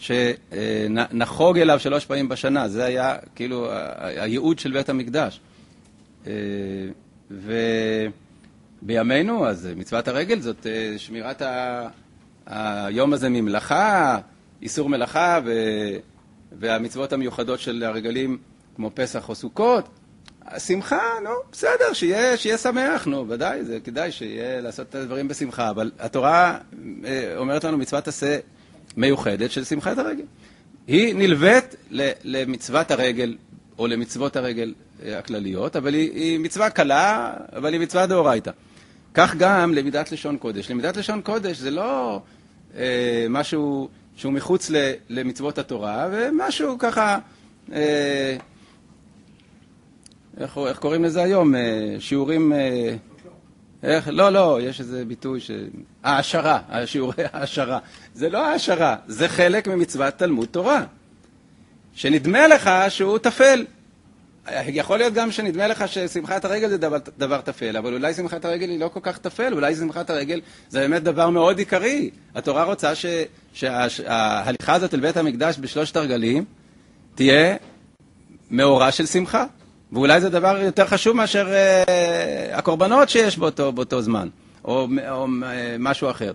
שנחוג אליו שלוש פעמים בשנה. זה היה כאילו הייעוד של בית המקדש. ובימינו, אז מצוות הרגל זאת שמירת היום הזה ממלאכה, איסור מלאכה והמצוות המיוחדות של הרגלים כמו פסח או סוכות. השמחה, נו, בסדר, שיהיה, שיהיה שמח, נו, ודאי, זה כדאי שיהיה לעשות את הדברים בשמחה, אבל התורה אומרת לנו מצוות עשה מיוחדת של שמחת הרגל. היא נלווית למצוות הרגל, או למצוות הרגל הכלליות, אבל היא, היא מצווה קלה, אבל היא מצווה דאורייתא. כך גם למידת לשון קודש. למידת לשון קודש זה לא אה, משהו שהוא מחוץ ל, למצוות התורה, ומשהו ככה... אה, איך, איך קוראים לזה היום? שיעורים... איך? לא, לא, יש איזה ביטוי ש... העשרה, שיעורי העשרה. זה לא העשרה, זה חלק ממצוות תלמוד תורה. שנדמה לך שהוא תפל. יכול להיות גם שנדמה לך ששמחת הרגל זה דבר, דבר תפל, אבל אולי שמחת הרגל היא לא כל כך תפל, אולי שמחת הרגל זה באמת דבר מאוד עיקרי. התורה רוצה ש, שההליכה הזאת אל בית המקדש בשלושת הרגלים תהיה מאורה של שמחה, ואולי זה דבר יותר חשוב מאשר אה, הקורבנות שיש באותו, באותו זמן, או, או אה, משהו אחר.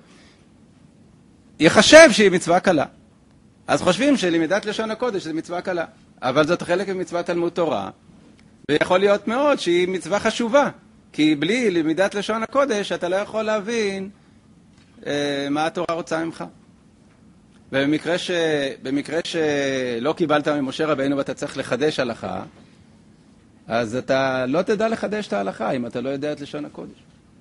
יחשב שהיא מצווה קלה. אז חושבים שלמידת לשון הקודש זה מצווה קלה, אבל זאת חלק ממצוות תלמוד תורה, ויכול להיות מאוד שהיא מצווה חשובה, כי בלי למידת לשון הקודש אתה לא יכול להבין אה, מה התורה רוצה ממך. ובמקרה ש... במקרה שלא קיבלת ממשה רבינו ואתה צריך לחדש הלכה, אז אתה לא תדע לחדש את ההלכה אם אתה לא יודע את לשון הקודש.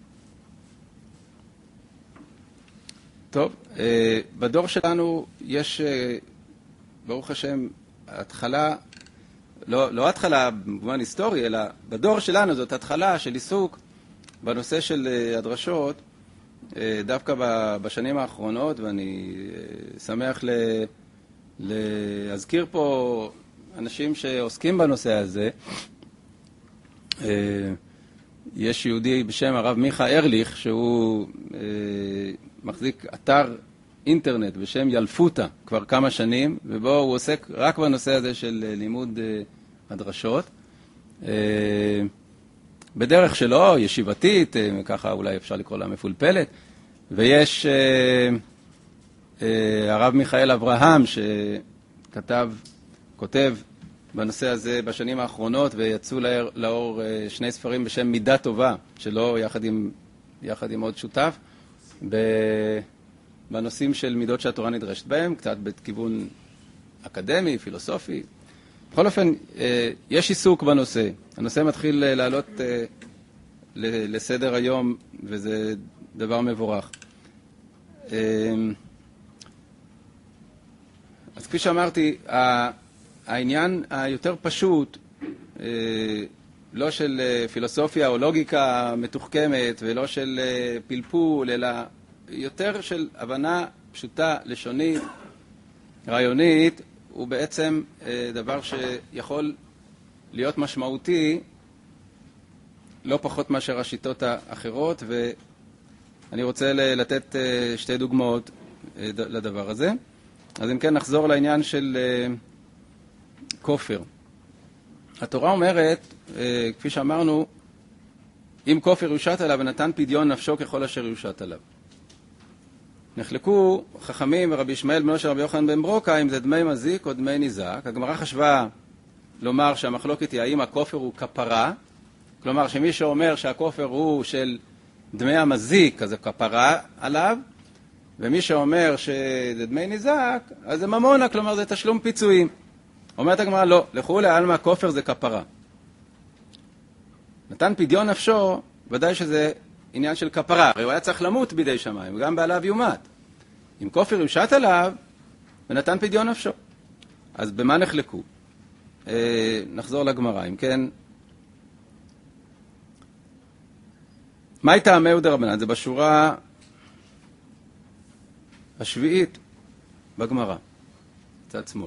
טוב, אה, בדור שלנו יש, אה, ברוך השם, התחלה, לא, לא התחלה במובן היסטורי, אלא בדור שלנו זאת התחלה של עיסוק בנושא של אה, הדרשות, אה, דווקא בשנים האחרונות, ואני אה, שמח ל, להזכיר פה אנשים שעוסקים בנושא הזה. אה, יש יהודי בשם הרב מיכה ארליך, שהוא אה, מחזיק אתר אינטרנט בשם ילפותה כבר כמה שנים, ובו הוא עוסק רק בנושא הזה של לימוד אה, הדרשות. אה, בדרך שלו, ישיבתית, אה, ככה אולי אפשר לקרוא לה מפולפלת, ויש אה, אה, הרב מיכאל אברהם שכתב, כותב בנושא הזה בשנים האחרונות, ויצאו לאור, לאור שני ספרים בשם מידה טובה, שלו יחד עם, יחד עם עוד שותף, בנושאים של מידות שהתורה נדרשת בהם, קצת בכיוון אקדמי, פילוסופי. בכל אופן, יש עיסוק בנושא. הנושא מתחיל לעלות לסדר היום, וזה דבר מבורך. אז כפי שאמרתי, העניין היותר פשוט, לא של פילוסופיה או לוגיקה מתוחכמת, ולא של פלפול, אלא יותר של הבנה פשוטה, לשונית, רעיונית, הוא בעצם דבר שיכול להיות משמעותי, לא פחות מאשר השיטות האחרות, ואני רוצה לתת שתי דוגמאות לדבר הזה. אז אם כן, נחזור לעניין של כופר. התורה אומרת, כפי שאמרנו, אם כופר יושת עליו ונתן פדיון נפשו ככל אשר יושת עליו. נחלקו חכמים ורבי ישמעאל בנו של רבי יוחנן בן ברוקה אם זה דמי מזיק או דמי ניזק. הגמרא חשבה לומר שהמחלוקת היא האם הכופר הוא כפרה, כלומר שמי שאומר שהכופר הוא של דמי המזיק אז זה כפרה עליו, ומי שאומר שזה דמי ניזק אז זה ממונה, כלומר זה תשלום פיצויים. אומרת הגמרא לא, לכולי עלמא כופר זה כפרה. נתן פדיון נפשו, ודאי שזה עניין של כפרה, הרי הוא היה צריך למות בידי שמיים, וגם בעליו יומת. אם כופר יושת עליו, ונתן פדיון נפשו. אז במה נחלקו? אה, נחזור לגמרא, אם כן. מה הייתה טעמי דרבנן? זה בשורה השביעית בגמרא, צד שמאל.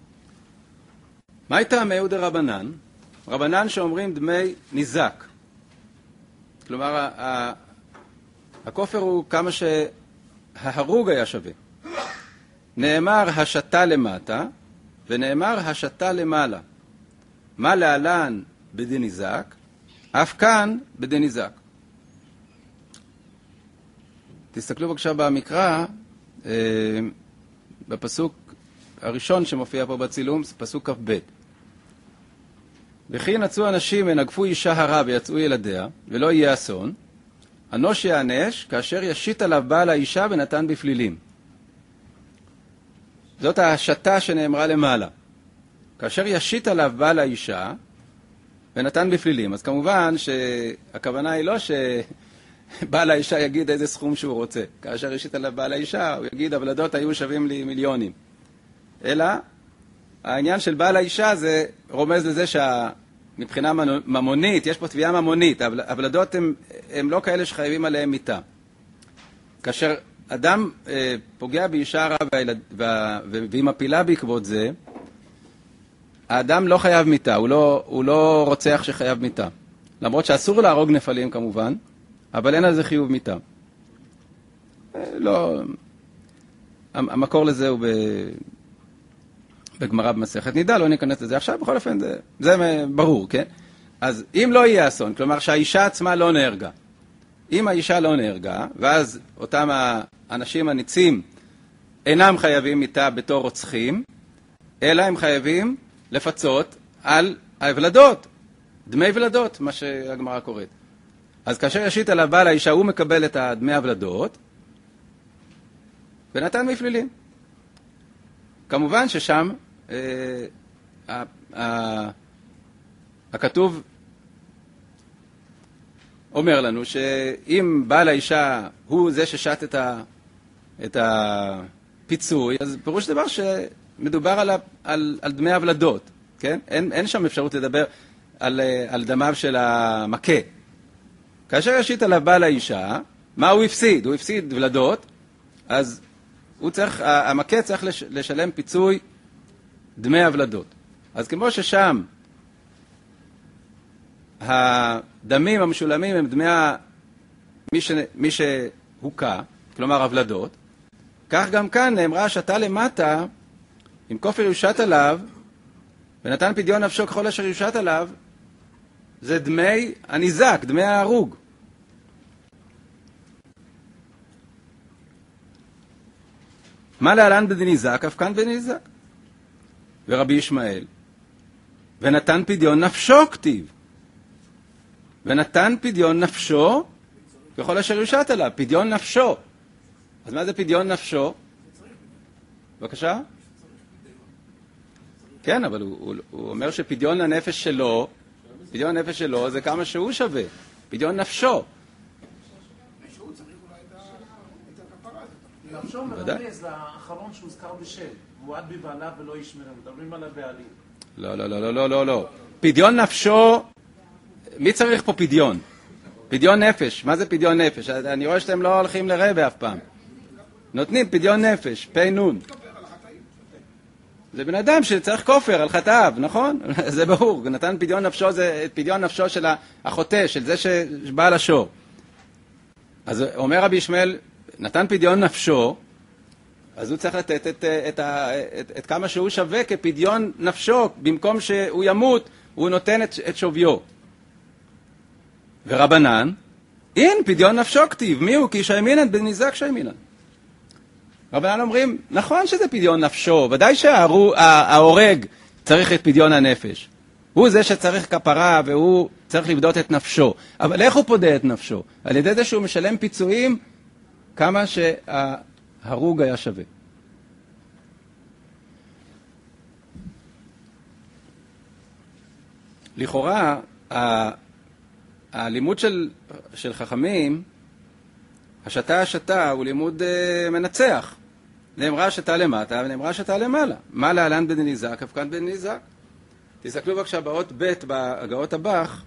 מה הייתה טעמי דרבנן? רבנן שאומרים דמי ניזק. כלומר, הכופר הוא כמה שההרוג היה שווה. נאמר השתה למטה, ונאמר השתה למעלה. מה להלן בדין ניזק, אף כאן בדין ניזק. תסתכלו בבקשה במקרא, בפסוק הראשון שמופיע פה בצילום, זה פסוק כ"ב. וכי נצאו אנשים ונגפו אישה הרע ויצאו ילדיה, ולא יהיה אסון, אנוש יענש כאשר ישית עליו בעל האישה ונתן בפלילים. זאת ההשתה שנאמרה למעלה. כאשר ישית עליו בעל האישה ונתן בפלילים. אז כמובן שהכוונה היא לא שבעל האישה יגיד איזה סכום שהוא רוצה. כאשר ישית עליו בעל האישה, הוא יגיד, הוולדות היו שווים לי מיליונים. אלא, העניין של בעל האישה זה רומז לזה שמבחינה ממונית, יש פה תביעה ממונית, הוולדות הם, הם לא כאלה שחייבים עליהם מיתה. כאשר אדם אה, פוגע באישה הרע והיא מפילה בעקבות זה, האדם לא חייב מיתה, הוא לא, הוא לא רוצח שחייב מיתה. למרות שאסור להרוג נפלים כמובן, אבל אין על זה חיוב מיתה. לא, המקור לזה הוא בגמרא במסכת נידה, לא ניכנס לזה עכשיו, בכל אופן זה, זה ברור, כן? אז אם לא יהיה אסון, כלומר שהאישה עצמה לא נהרגה, אם האישה לא נהרגה, ואז אותם האנשים הניצים אינם חייבים מיתה בתור רוצחים, אלא הם חייבים לפצות על הוולדות, דמי ולדות, מה שהגמרא קוראת. אז כאשר ישית עליו בעל האישה, הוא מקבל את דמי הוולדות, ונתן מפלילים. כמובן ששם אה, אה, אה, הכתוב אומר לנו שאם בעל האישה הוא זה ששת את, ה, את הפיצוי, אז פירוש דבר שמדובר על, על, על דמי הוולדות. כן? אין, אין שם אפשרות לדבר על, על דמיו של המכה. כאשר ישית עליו בעל האישה, מה הוא הפסיד? הוא הפסיד ולדות, אז הוא צריך, המכה צריך לשלם פיצוי דמי הוולדות. אז כמו ששם הדמים המשולמים הם דמי מי, ש, מי שהוקע, כלומר הוולדות, כך גם כאן נאמרה שתה למטה, אם כופר יושת עליו, ונתן פדיון נפשו ככל אשר יושת עליו, זה דמי הניזק, דמי ההרוג. מה להלן בדניזק? אף כאן בדניזק. ורבי ישמעאל, ונתן פדיון נפשו כתיב. ונתן פדיון נפשו ככל אשר יושת עליו, פדיון נפשו. אז מה זה פדיון נפשו? בבקשה? כן, אבל הוא, הוא, הוא אומר שפדיון הנפש שלו, פדיון הנפש שלו זה כמה שהוא שווה. פדיון נפשו. שהוא צריך אולי את הכפרה הזאת. נפשו מרמז לאחרון שהוזכר בשל. מועד בבעליו ולא ישמרם. מדברים על הבעלים. לא, לא, לא, לא, לא, לא, לא. פדיון נפשו, מי צריך פה פדיון? פדיון נפש. מה זה פדיון נפש? אני רואה שאתם לא הולכים לרבע אף פעם. נותנים פדיון נפש, פי נון. זה בן אדם שצריך כופר על חטאיו, נכון? זה ברור. נתן פדיון נפשו, זה פדיון נפשו של החוטא, של זה שבא לשור. אז אומר רבי ישמעאל, נתן פדיון נפשו, אז הוא צריך לתת את, את, את, את כמה שהוא שווה כפדיון נפשו, במקום שהוא ימות, הוא נותן את, את שוויו. ורבנן, אין פדיון נפשו כתיב, מי הוא? כי שיימינן בניזק שיימינן. רבנן אומרים, נכון שזה פדיון נפשו, ודאי שההורג צריך את פדיון הנפש. הוא זה שצריך כפרה והוא צריך לבדות את נפשו. אבל איך הוא פודה את נפשו? על ידי זה שהוא משלם פיצויים כמה שההרוג היה שווה. לכאורה, הלימוד של, של חכמים, השתה השתה הוא לימוד uh, מנצח. נאמרה השתה למטה ונאמרה השתה למעלה. מה להלן בדניזק, אף כאן בדניזק. תסתכלו בבקשה באות ב' בהגאות הבח.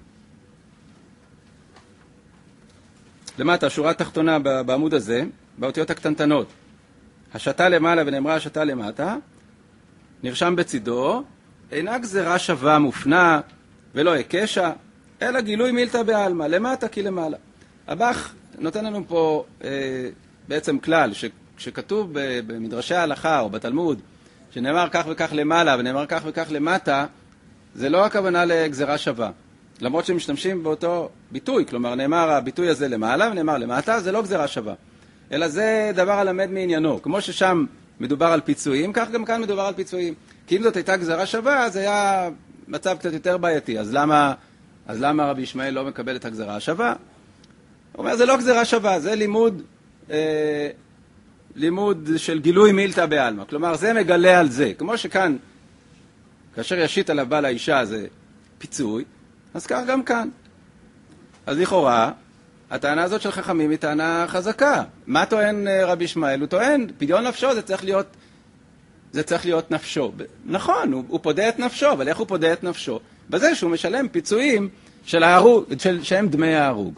למטה, שורה תחתונה בעמוד הזה, באותיות הקטנטנות. השתה למעלה ונאמרה השתה למטה, נרשם בצידו, אינה גזרה שווה מופנה ולא הקשה, אלא גילוי מילתא בעלמא, למטה כי למעלה. הבח נותן לנו פה אה, בעצם כלל, שכתוב במדרשי ההלכה או בתלמוד, שנאמר כך וכך למעלה ונאמר כך וכך למטה, זה לא הכוונה לגזרה שווה. למרות שמשתמשים באותו ביטוי, כלומר נאמר הביטוי הזה למעלה ונאמר למטה, זה לא גזרה שווה. אלא זה דבר הלמד מעניינו. כמו ששם מדובר על פיצויים, כך גם כאן מדובר על פיצויים. כי אם זאת הייתה גזרה שווה, אז היה מצב קצת יותר בעייתי. אז למה, אז למה רבי ישמעאל לא מקבל את הגזרה השווה? הוא אומר, זה לא גזרה שווה, זה לימוד, אה, לימוד של גילוי מילתא בעלמא. כלומר, זה מגלה על זה. כמו שכאן, כאשר ישית עליו בעל האישה זה פיצוי, אז כך גם כאן. אז לכאורה, הטענה הזאת של חכמים היא טענה חזקה. מה טוען רבי ישמעאל? הוא טוען, פדיון נפשו זה צריך להיות, זה צריך להיות נפשו. נכון, הוא, הוא פודה את נפשו, אבל איך הוא פודה את נפשו? בזה שהוא משלם פיצויים של ההרוג, של, שהם דמי ההרוג.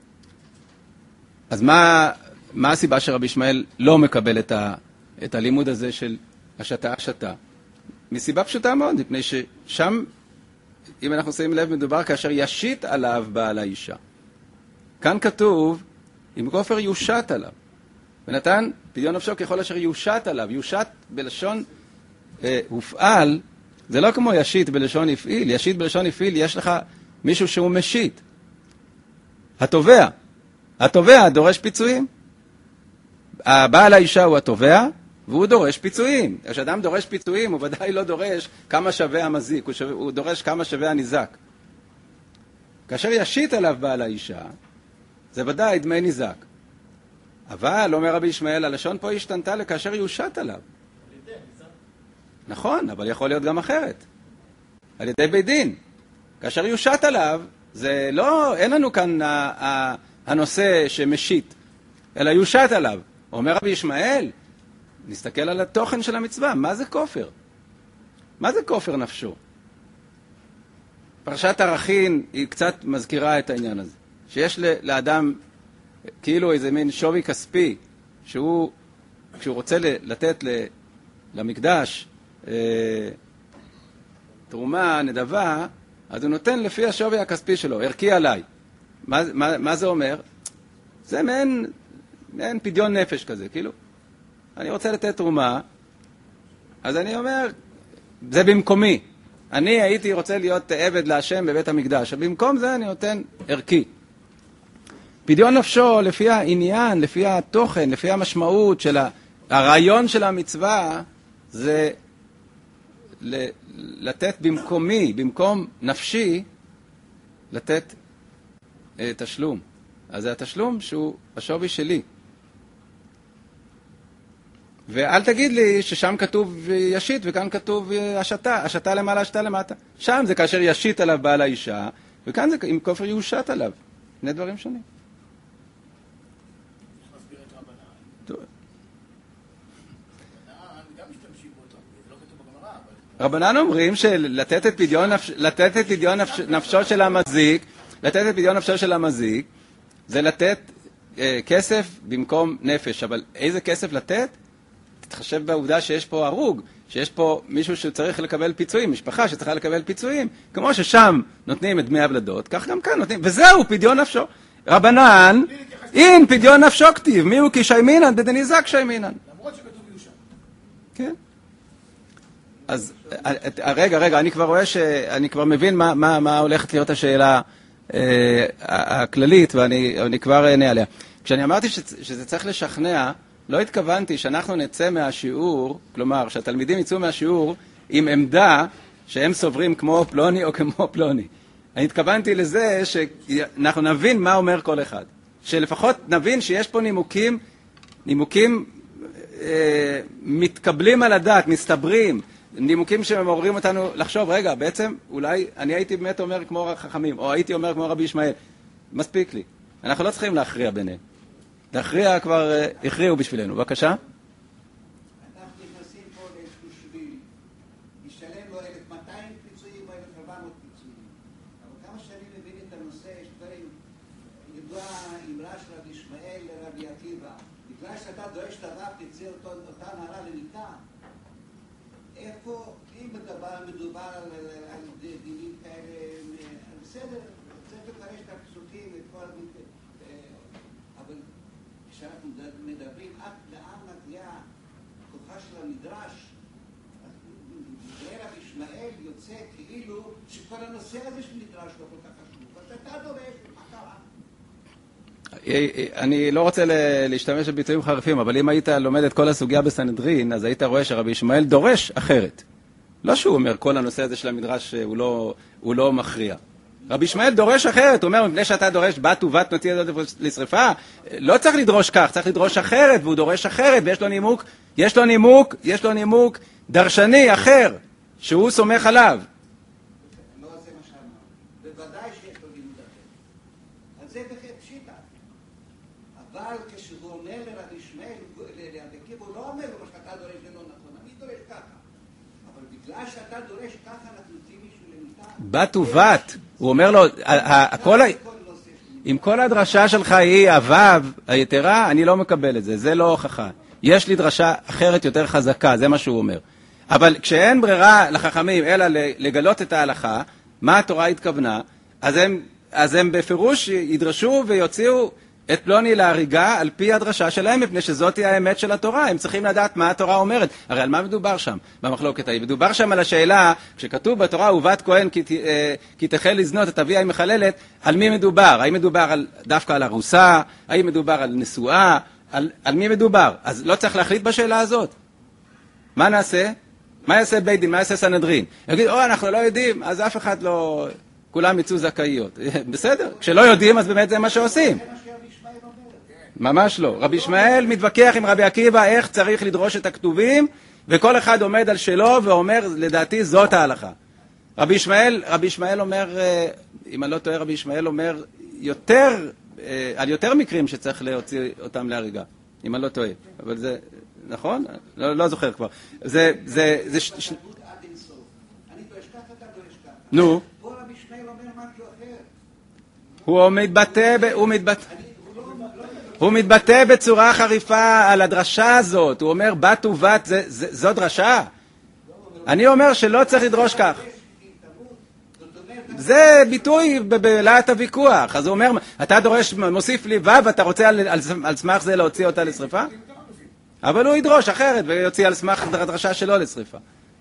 אז מה, מה הסיבה שרבי ישמעאל לא מקבל את, ה, את הלימוד הזה של השתה השתה? מסיבה פשוטה מאוד, מפני ששם, אם אנחנו שמים לב, מדובר כאשר ישית עליו בעל האישה. כאן כתוב, אם כופר יושת עליו. ונתן פדיון נפשו ככל אשר יושת עליו. יושת בלשון אה, הופעל, זה לא כמו ישית בלשון הפעיל. ישית בלשון הפעיל, יש לך מישהו שהוא משית. התובע. התובע דורש פיצויים. הבעל האישה הוא התובע, והוא דורש פיצויים. כשאדם דורש פיצויים, הוא ודאי לא דורש כמה שווה המזיק, הוא, שווה, הוא דורש כמה שווה הניזק. כאשר ישית עליו בעל האישה, זה ודאי דמי ניזק. אבל, אומר רבי ישמעאל, הלשון פה השתנתה לכאשר יושת עליו. נכון, אבל יכול להיות גם אחרת. על ידי בית דין. כאשר יושת עליו, זה לא, אין לנו כאן ה, ה, הנושא שמשית, אלא יושת עליו. אומר רבי ישמעאל, נסתכל על התוכן של המצווה, מה זה כופר? מה זה כופר נפשו? פרשת ערכין היא קצת מזכירה את העניין הזה. שיש לאדם כאילו איזה מין שווי כספי, שהוא, כשהוא רוצה לתת למקדש אה, תרומה, נדבה, אז הוא נותן לפי השווי הכספי שלו, ערכי עליי. מה, מה, מה זה אומר? זה מעין, מעין פדיון נפש כזה, כאילו. אני רוצה לתת תרומה, אז אני אומר, זה במקומי. אני הייתי רוצה להיות עבד להשם בבית המקדש, במקום זה אני נותן ערכי. פדיון נפשו, לפי העניין, לפי התוכן, לפי המשמעות של הרעיון של המצווה, זה לתת במקומי, במקום נפשי, לתת אה, תשלום. אז זה התשלום שהוא השווי שלי. ואל תגיד לי ששם כתוב ישית וכאן כתוב השתה, השתה למעלה, השתה למטה. שם זה כאשר ישית עליו בעל האישה, וכאן זה עם כופר יושת עליו. שני דברים שונים. רבנן אומרים שלתת את פדיון נפש, לתת את פדיון נפש, נפשו של המזיק, לתת את פדיון נפשו של המזיק, זה לתת אה, כסף במקום נפש. אבל איזה כסף לתת? תתחשב בעובדה שיש פה הרוג, שיש פה מישהו שצריך לקבל פיצויים, משפחה שצריכה לקבל פיצויים, כמו ששם נותנים את דמי הבלדות, כך גם כאן נותנים, וזהו, פדיון נפשו. רבנן, אין פדיון נפשו כתיב, מי הוא כי שיימינן, דדניזק שיימינן. למרות שכתוב יושה. כן. אז רגע, רגע, אני כבר רואה שאני כבר מבין מה, מה, מה הולכת להיות השאלה אה, הכללית, ואני אני כבר אענה עליה. כשאני אמרתי שזה צריך לשכנע, לא התכוונתי שאנחנו נצא מהשיעור, כלומר, שהתלמידים יצאו מהשיעור עם עמדה שהם סוברים כמו פלוני או כמו פלוני. אני התכוונתי לזה שאנחנו נבין מה אומר כל אחד. שלפחות נבין שיש פה נימוקים, נימוקים אה, מתקבלים על הדעת, מסתברים, נימוקים שמעוררים אותנו לחשוב, רגע, בעצם אולי אני הייתי באמת אומר כמו חכמים, או הייתי אומר כמו רבי ישמעאל. מספיק לי. אנחנו לא צריכים להכריע ביניהם. להכריע כבר uh, הכריעו בשבילנו. בבקשה. אנחנו נכנסים פה לאיזשהו שביל. ישלם לו אלף מאתיים פיצויים או אלף ארבע מאות פיצויים. אבל כמה שאני מבין את הנושא, יש דברים, ידוע אמרה של רבי ישמעאל לרבי עקיבא. בגלל שאתה דורש דבר, תצא אותה נערה למיטה. איפה, אם מדובר על, על דינים כאלה, בסדר, צריך לפרש את הפסוקים ואת כל הדברים. אבל כשאנחנו מדברים עד לאן מגיעה כוחה של המדרש, דברי רבי ישמעאל יוצא כאילו שכל הנושא הזה של מדרש לא כל כך חשוב. אז אתה דורש, מה קרה? אני לא רוצה להשתמש בביטויים חריפים, אבל אם היית לומד את כל הסוגיה בסנהדרין, אז היית רואה שרבי ישמעאל דורש אחרת. לא שהוא אומר כל הנושא הזה של המדרש הוא לא, הוא לא מכריע. רבי ישמעאל דורש אחרת, הוא אומר, מפני שאתה דורש בת ובת נוציא את זה לשריפה, לא צריך לדרוש כך, צריך לדרוש אחרת, והוא דורש אחרת, ויש לו נימוק, יש לו נימוק, יש לו נימוק דרשני אחר, שהוא סומך עליו. לא זה מה שאמר. בוודאי שיש לו נימוק אחר. אז זה בכלל פשיטה. אבל כשהוא אומר לרבי ישמעאל, לרבי עקיבא, הוא לא אומר לו, מה שאתה דורש זה לא נכון, אני דורש ככה. אבל בגלל שאתה דורש ככה, אנחנו נוציא מישהו למיטה. בת ובת. הוא אומר לו, אם כל הדרשה שלך היא הוו, היתרה, אני לא מקבל את זה, זה לא הוכחה. יש לי דרשה אחרת יותר חזקה, זה מה שהוא אומר. אבל כשאין ברירה לחכמים אלא לגלות את ההלכה, מה התורה התכוונה, אז הם, אז הם בפירוש ידרשו ויוציאו את פלוני להריגה על פי הדרשה שלהם, מפני שזאת היא האמת של התורה. הם צריכים לדעת מה התורה אומרת. הרי על מה מדובר שם במחלוקת ההיא? מדובר שם על השאלה, כשכתוב בתורה, ובת כהן כי תחל לזנות את אביה היא מחללת, על מי מדובר? האם מדובר על, דווקא על ארוסה? האם מדובר על נשואה? על, על מי מדובר? אז לא צריך להחליט בשאלה הזאת. מה נעשה? מה יעשה בית דין? מה יעשה סנהדרין? יגיד, או, אנחנו לא יודעים, אז אף אחד לא, כולם יצאו זכאיות. בסדר, כשלא יודעים, אז באמת זה מה שעושים. ממש לא. רבי ישמעאל מתווכח עם רבי עקיבא איך צריך לדרוש את הכתובים, וכל אחד עומד על שלו ואומר, לדעתי זאת ההלכה. רבי ישמעאל, רבי ישמעאל אומר, אם אני לא טועה, רבי ישמעאל אומר יותר, על יותר מקרים שצריך להוציא אותם להריגה, אם אני לא טועה. אבל זה, נכון? לא, לא זוכר כבר. זה, זה, זה... ש... ש... אני דורש ככה, אתה דורש ככה. נו. פה רבי ישמעאל אומר משהו אחר. הוא מתבטא, הוא מתבטא... הוא מתבטא בצורה חריפה על הדרשה הזאת. הוא אומר, בת ובת, זה, זה, זו דרשה. אני אומר שלא צריך לדרוש כך. זה ביטוי בלהט הוויכוח. אז הוא אומר, אתה דורש, מוסיף לי ו', אתה רוצה על, על, על סמך זה להוציא אותה לשריפה? אבל הוא ידרוש אחרת ויוציא על סמך הדרשה שלו לשריפה.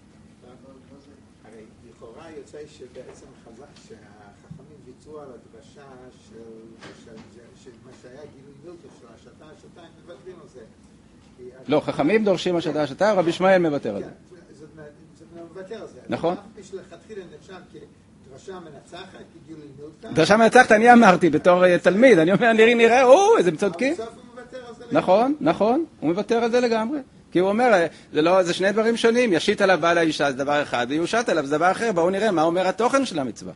הרי לכאורה יוצא שבעצם חזק שהחכמים ביצעו על הדרשה של מה שהיה גילוי מילתא של השתה, השתיים, מבטלים על זה. לא, חכמים דורשים השתה, השתה, רבי ישמעאל מוותר על זה. זה מוותר על זה. נכון. שלכתחילה נחשב כדרשה מנצחת, כגילוי מילתא. דרשה מנצחת אני אמרתי בתור תלמיד, אני אומר, נראה, נראה, או, איזה צודקים. נכון, נכון, הוא מוותר על זה לגמרי. כי הוא אומר, זה, לא, זה שני דברים שונים, ישית עליו בעל האישה, זה דבר אחד, ויושת עליו, זה דבר אחר, בואו נראה מה אומר התוכן של המצווה.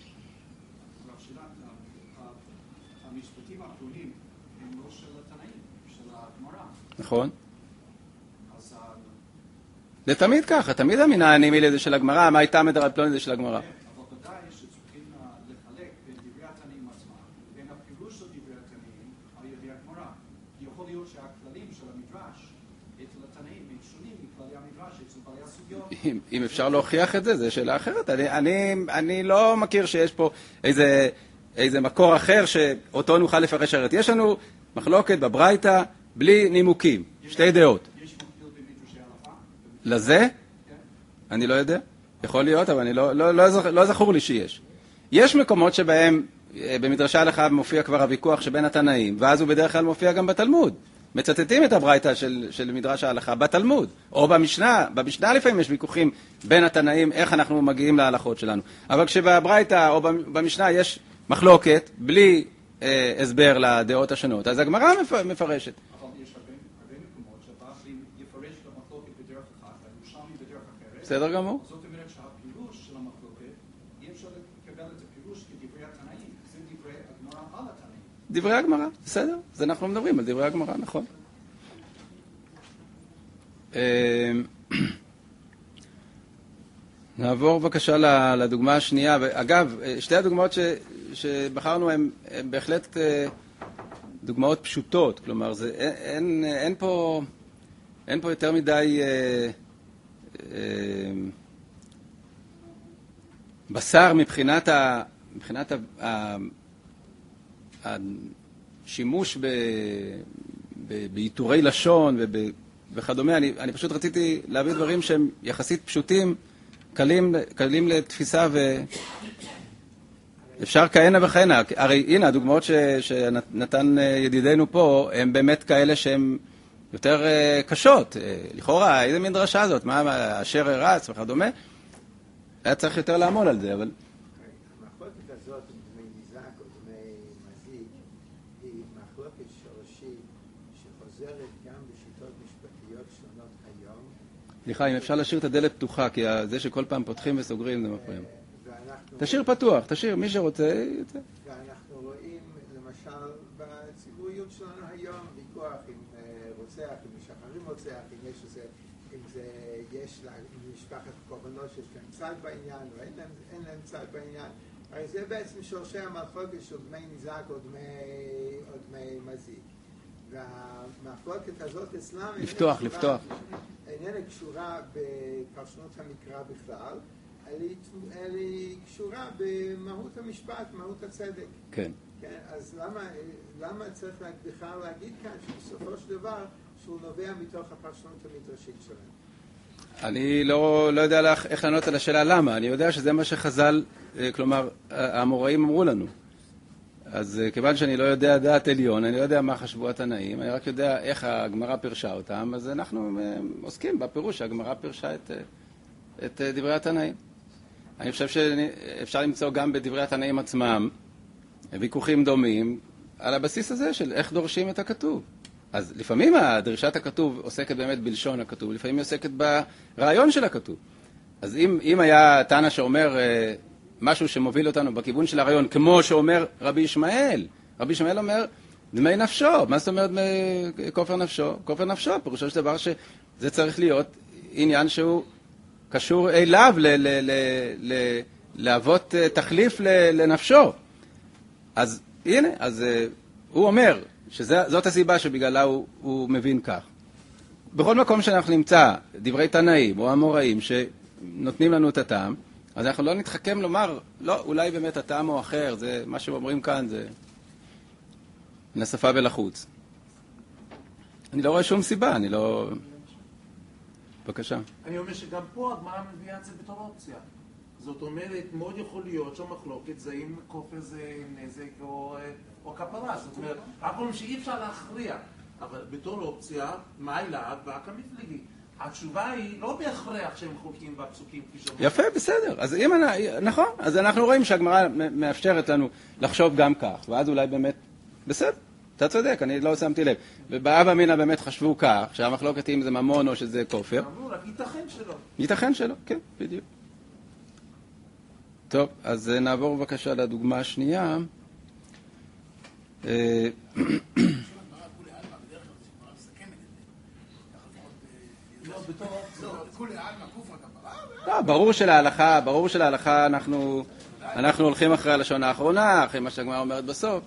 המשפטים האחרונים הם לא של התנאים, של הגמרא. נכון. אז... זה תמיד ככה, תמיד המנהני מילי זה של הגמרא, מה הייתה מדבר פלוני זה של הגמרא. אבל ודאי שצריכים לחלק בין דברי התנאים עצמם, בין הפירוש של דברי התנאים על ידי הגמרא. כי יכול להיות שהכללים של המדרש, אצל התנאים, הם שונים מכללי המדרש, אצל בעלי הסוגיות. אם, אם אפשר להוכיח את זה, זה שאלה אחרת. אני, אני, אני לא מכיר שיש פה איזה, איזה מקור אחר שאותו נוכל לפרש אחרת. יש לנו מחלוקת בברייתא בלי נימוקים, שתי דעות. יש מקביל במדרשי ההלכה? לזה? אני לא יודע. יכול להיות, אבל אני לא, לא, לא, זכ, לא זכור לי שיש. יש מקומות שבהם במדרשי ההלכה מופיע כבר הוויכוח שבין התנאים, ואז הוא בדרך כלל מופיע גם בתלמוד. מצטטים את הברייתא של, של מדרש ההלכה בתלמוד, או במשנה. במשנה לפעמים יש ויכוחים בין התנאים, איך אנחנו מגיעים להלכות שלנו. אבל כשבברייתא או במשנה יש מחלוקת, בלי אה, הסבר לדעות השונות, אז הגמרא מפרשת. אבל יש הרבה, הרבה מקומות שהבעלים יפרש את המחלוקת בדרך אחת, והירושלמי בדרך אחרת. בסדר גמור. זאת אומרת שהפירוש של המחלוקת, אי אפשר לקבל את הפירוש כדברי התנאים, זה דברי הגמרא על התנאים. דברי הגמרא, בסדר. אז אנחנו מדברים על דברי הגמרא, נכון. נעבור בבקשה לדוגמה השנייה. אגב, שתי הדוגמאות ש, שבחרנו הן בהחלט דוגמאות פשוטות. כלומר, זה, אין, אין, פה, אין פה יותר מדי אה, אה, בשר מבחינת, ה, מבחינת ה, ה, השימוש ב, ב, בעיטורי לשון וב, וכדומה. אני, אני פשוט רציתי להביא דברים שהם יחסית פשוטים, קלים, קלים לתפיסה, ואפשר כהנה וכהנה. הרי הנה, הדוגמאות ש, שנתן ידידנו פה, הם באמת כאלה שהן יותר קשות. לכאורה, איזה מין דרשה הזאת? מה, אשר הרץ וכדומה? היה צריך יותר לעמול על זה, אבל... המחלוקת הזאת, דמי ניזק או דמי מזיק, היא מחלוקת שורשית שחוזרת גם בשיטות משפטיות שונות היום. סליחה, אם אפשר להשאיר את הדלת פתוחה, כי זה שכל פעם פותחים וסוגרים זה מפריע. תשאיר פתוח, תשאיר, מי שרוצה יוצא. ואנחנו רואים, למשל, בציבוריות שלנו היום, ויכוח עם רוצח, עם משחררים רוצח, אם יש איזה, אם זה, יש למשפחת קורבנות שיש להם צד בעניין, או אין להם, אין להם צד בעניין. הרי זה בעצם שורשי המחלוקת של דמי ניזק או דמי, או דמי מזיק. והמחלוקת הזאת אצלם... לפתוח, לפתוח. איננה קשורה בפרשנות המקרא בכלל, אלא היא קשורה במהות המשפט, מהות הצדק. כן. כן, אז למה, למה צריך בכלל להגיד כאן שבסופו של דבר שהוא נובע מתוך הפרשנות המדרשית שלנו? אני לא, לא יודע לך, איך לענות על השאלה למה. אני יודע שזה מה שחז"ל, כלומר, האמוראים אמרו לנו. אז כיוון שאני לא יודע דעת עליון, אני לא יודע מה חשבו התנאים, אני רק יודע איך הגמרא פירשה אותם, אז אנחנו עוסקים בפירוש שהגמרא פירשה את, את דברי התנאים. אני חושב שאפשר למצוא גם בדברי התנאים עצמם ויכוחים דומים על הבסיס הזה של איך דורשים את הכתוב. אז לפעמים דרישת הכתוב עוסקת באמת בלשון הכתוב, לפעמים היא עוסקת ברעיון של הכתוב. אז אם, אם היה תנא שאומר משהו שמוביל אותנו בכיוון של הרעיון, כמו שאומר רבי ישמעאל, רבי ישמעאל אומר דמי נפשו. מה זאת אומרת כופר נפשו? כופר נפשו, פירושו של דבר שזה צריך להיות עניין שהוא קשור אליו, ל- ל- ל- ל- להוות תחליף לנפשו. אז הנה, אז הוא אומר שזאת הסיבה שבגללה הוא, הוא מבין כך. בכל מקום שאנחנו נמצא דברי תנאים או אמוראים שנותנים לנו את הטעם, אז אנחנו לא נתחכם לומר, לא, אולי באמת הטעם הוא אחר, זה מה שאומרים כאן, זה מן השפה ולחוץ. אני לא רואה שום סיבה, אני לא... בבקשה. אני אומר שגם פה הגמרא מביאה את זה בתור אופציה. זאת אומרת, מאוד יכול להיות שהמחלוקת זה אם כופר זה נזק או, או כפרה. זאת אומרת, אנחנו אומרים שאי אפשר להכריע, אבל בתור אופציה, מה אליו והקא מפלגי. התשובה היא לא בהכרח שהם חוקים בפסוקים כפי שאומרים. יפה, בסדר. אז אם אני, נכון, אז אנחנו רואים שהגמרא מאפשרת לנו לחשוב גם כך, ואז אולי באמת, בסדר, אתה צודק, אני לא שמתי לב. ובאב אמינא באמת חשבו כך, שהמחלוקת אם זה ממון או שזה כופר. אמרו, רק ייתכן שלא. ייתכן שלא, כן, בדיוק. טוב, אז נעבור בבקשה לדוגמה השנייה. לא, ברור שלהלכה, ברור שלהלכה אנחנו, אנחנו הולכים אחרי הלשון האחרונה, אחרי מה שהגמרא אומרת בסוף.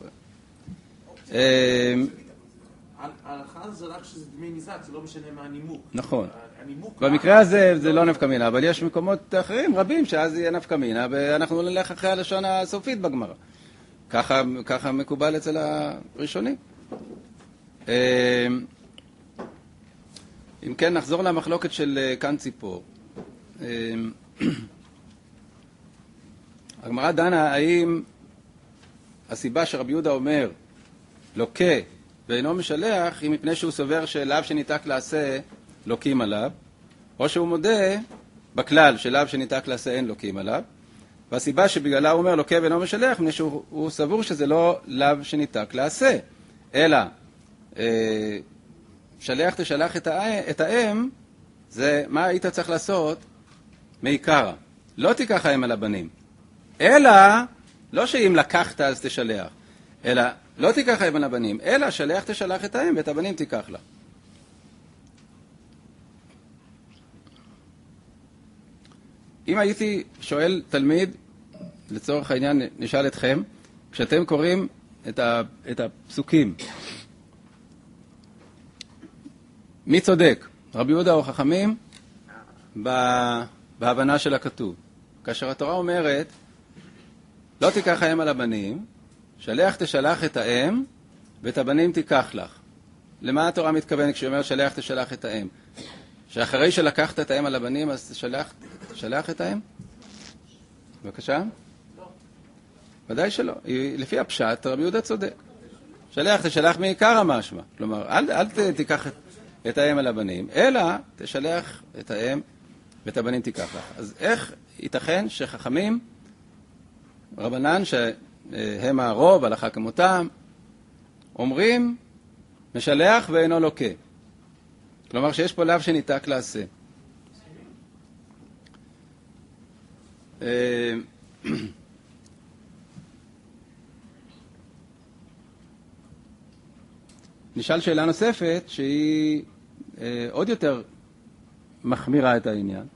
ההלכה זה רק שזה דמי ניזק, זה לא משנה מה הנימוק. נכון. במקרה הזה זה לא נפקא מינה, אבל יש מקומות אחרים רבים שאז יהיה נפקא מינה, ואנחנו נלך אחרי הלשון הסופית בגמרא. ככה, ככה מקובל אצל הראשונים. אם כן, נחזור למחלוקת של כאן ציפור. הגמרא דנה האם הסיבה שרבי יהודה אומר לוקה ואינו משלח היא מפני שהוא סובר שלאו שניתק לעשה לוקים עליו, או שהוא מודה בכלל שלאו שניתק לעשה אין לוקים עליו, והסיבה שבגללה הוא אומר לוקה ואינו משלח מפני שהוא סבור שזה לא לאו שניתק לעשה, אלא אה, שלח תשלח את, הא, את האם, זה מה היית צריך לעשות מעיקרא. לא תיקח האם על הבנים, אלא, לא שאם לקחת אז תשלח, אלא לא תיקח האם על הבנים, אלא שלח תשלח את האם ואת הבנים תיקח לה. אם הייתי שואל תלמיד, לצורך העניין נשאל אתכם, כשאתם קוראים את, ה, את הפסוקים, מי צודק? רבי יהודה או חכמים? בהבנה של הכתוב. כאשר התורה אומרת, לא תיקח האם על הבנים, שלח תשלח את האם, ואת הבנים תיקח לך. למה התורה מתכוונת כשהיא אומרת שלח תשלח את האם? שאחרי שלקחת את האם על הבנים, אז תשלח, תשלח את האם? בבקשה? לא. ודאי שלא. לפי הפשט, רבי יהודה צודק. שלח תשלח מעיקר המשמע. כלומר, אל, אל תיקח את, את האם על הבנים, אלא תשלח את האם ואת הבנים תיקח לך. אז איך ייתכן שחכמים, רבנן, שהם הרוב, הלכה כמותם, אומרים, משלח ואינו לוקה. כלומר שיש פה לאו שניתק לעשה. נשאל שאלה נוספת שהיא עוד יותר מחמירה את העניין.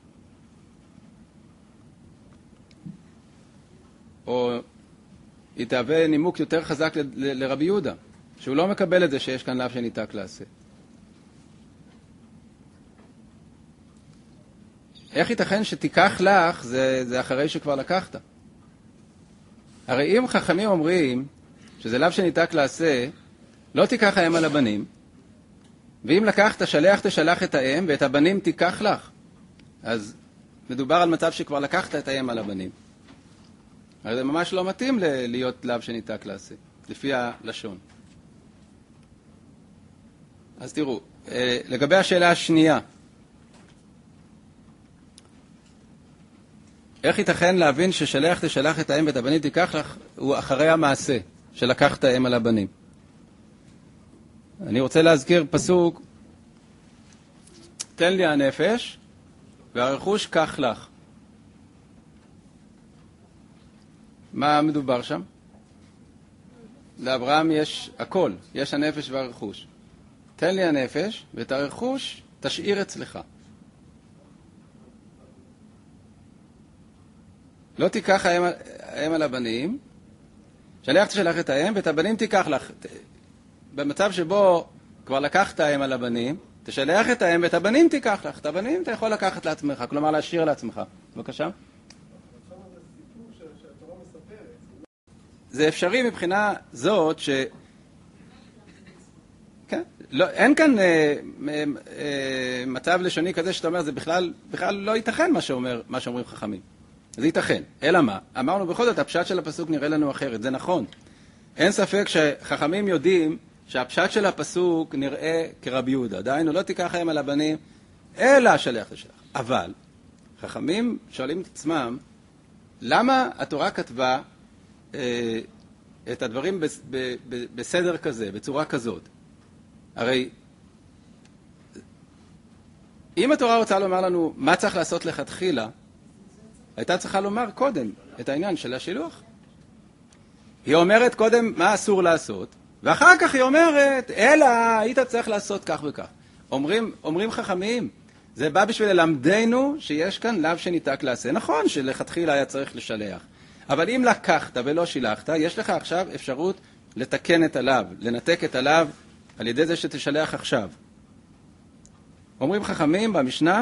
או היא תהווה נימוק יותר חזק ל- ל- לרבי יהודה, שהוא לא מקבל את זה שיש כאן לאו שניתק לעשה. איך ייתכן שתיקח לך, זה, זה אחרי שכבר לקחת. הרי אם חכמים אומרים שזה לאו שניתק לעשה, לא תיקח האם על הבנים, ואם לקחת, שלח תשלח את האם, ואת הבנים תיקח לך. אז מדובר על מצב שכבר לקחת את האם על הבנים. הרי זה ממש לא מתאים להיות לאו שניתק לעשה, לפי הלשון. אז תראו, לגבי השאלה השנייה, איך ייתכן להבין ששלח תשלח את האם ואת הבנים תיקח לך, הוא אחרי המעשה שלקח את האם על הבנים. אני רוצה להזכיר פסוק, תן לי הנפש והרכוש קח לך. מה מדובר שם? לאברהם יש הכל, יש הנפש והרכוש. תן לי הנפש ואת הרכוש תשאיר אצלך. לא תיקח האם, האם על הבנים, שלח תשלח את האם ואת הבנים תיקח לך. במצב שבו כבר לקחת האם על הבנים, תשלח את האם ואת הבנים תיקח לך. את הבנים אתה יכול לקחת לעצמך, כלומר להשאיר לעצמך. בבקשה. זה אפשרי מבחינה זאת ש... כן, לא, אין כאן אה, אה, אה, מצב לשוני כזה שאתה אומר, זה בכלל, בכלל לא ייתכן מה שאומר, מה שאומרים חכמים. זה ייתכן. אלא מה? אמרנו בכל זאת, הפשט של הפסוק נראה לנו אחרת. זה נכון. אין ספק שחכמים יודעים שהפשט של הפסוק נראה כרבי יהודה. דהיינו, לא תיקח האם על הבנים, אלא שלח תשלח. אבל חכמים שואלים את עצמם, למה התורה כתבה אה, את הדברים בס, ב, ב, בסדר כזה, בצורה כזאת? הרי אם התורה רוצה לומר לנו מה צריך לעשות לכתחילה, הייתה צריכה לומר קודם את העניין של השילוח. היא אומרת קודם מה אסור לעשות, ואחר כך היא אומרת, אלא היית צריך לעשות כך וכך. אומרים, אומרים חכמים, זה בא בשביל ללמדנו שיש כאן לאו שניתק לעשה. נכון שלכתחילה היה צריך לשלח, אבל אם לקחת ולא שילחת, יש לך עכשיו אפשרות לתקן את הלאו, לנתק את הלאו על ידי זה שתשלח עכשיו. אומרים חכמים במשנה,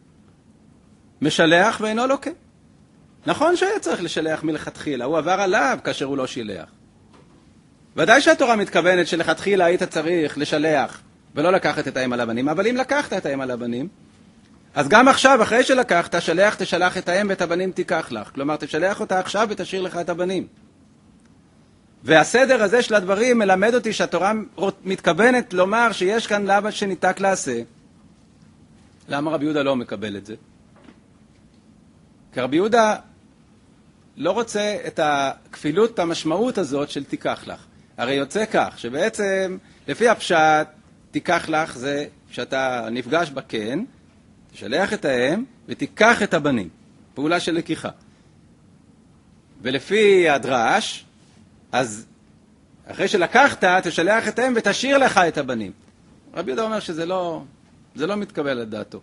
משלח ואינו לוקה. נכון שהיה צריך לשלח מלכתחילה, הוא עבר עליו כאשר הוא לא שילח. ודאי שהתורה מתכוונת שלכתחילה היית צריך לשלח ולא לקחת את האם על הבנים, אבל אם לקחת את האם על הבנים, אז גם עכשיו, אחרי שלקחת, שלח תשלח את האם ואת הבנים תיקח לך. כלומר, תשלח אותה עכשיו ותשאיר לך את הבנים. והסדר הזה של הדברים מלמד אותי שהתורה מתכוונת לומר שיש כאן לאו שניתק לעשה. למה רבי יהודה לא מקבל את זה? כי רבי יהודה לא רוצה את הכפילות, המשמעות הזאת של תיקח לך. הרי יוצא כך, שבעצם לפי הפשט תיקח לך זה שאתה נפגש בקן, תשלח את האם ותיקח את הבנים. פעולה של לקיחה. ולפי הדרש, אז אחרי שלקחת, תשלח את האם ותשאיר לך את הבנים. רבי יהודה אומר שזה לא, זה לא מתקבל לדעתו.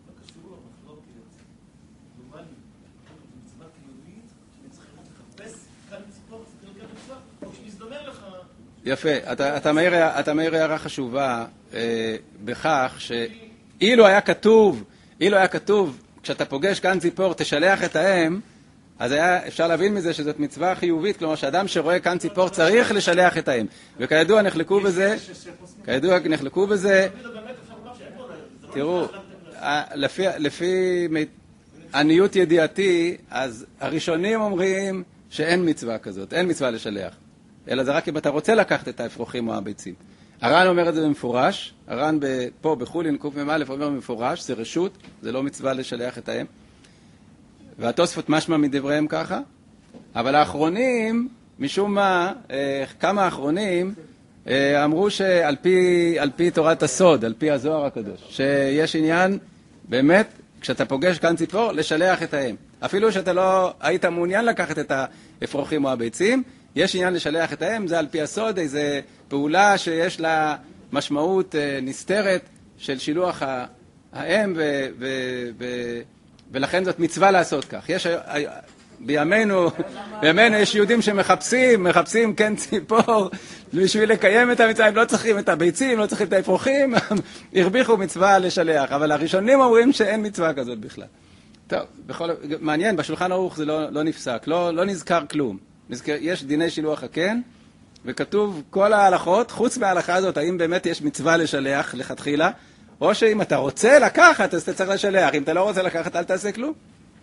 יפה, אתה, אתה מעיר, אתה מעיר הערה חשובה אה, בכך שאילו היה כתוב, אילו היה כתוב, כשאתה פוגש כאן ציפור, תשלח את האם, אז היה אפשר להבין מזה שזאת מצווה חיובית, כלומר שאדם שרואה כאן ציפור צריך לשלח את האם. וכידוע נחלקו בזה, כידוע נחלקו בזה, תראו, לפי, לפי עניות ידיעתי, אז הראשונים אומרים שאין מצווה כזאת, אין מצווה לשלח. אלא זה רק אם אתה רוצה לקחת את האפרוחים או הביצים. הר"ן אומר את זה במפורש, הר"ן פה בחולין קמ"א אומר במפורש, זה רשות, זה לא מצווה לשלח את האם. והתוספות משמע מדבריהם ככה, אבל האחרונים, משום מה, כמה האחרונים אמרו שעל פי, על פי תורת הסוד, על פי הזוהר הקדוש, שיש עניין באמת, כשאתה פוגש כאן ציפור, לשלח את האם. אפילו שאתה לא היית מעוניין לקחת את האפרוחים או הביצים, יש עניין לשלח את האם, זה על פי הסוד, איזו פעולה שיש לה משמעות נסתרת של שילוח האם, ו- ו- ו- ולכן זאת מצווה לעשות כך. יש בימינו, בימינו יש יהודים שמחפשים, מחפשים כן ציפור, בשביל לקיים את המצווה, הם לא צריכים את הביצים, לא צריכים את האפרוחים, הרביחו מצווה לשלח, אבל הראשונים אומרים שאין מצווה כזאת בכלל. טוב, בכל... מעניין, בשולחן ערוך זה לא, לא נפסק, לא, לא נזכר כלום. נזכר, יש דיני שילוח הקן, וכתוב כל ההלכות, חוץ מההלכה הזאת, האם באמת יש מצווה לשלח לכתחילה, או שאם אתה רוצה לקחת, אז אתה צריך לשלח. אם אתה לא רוצה לקחת, אל תעשה כלום.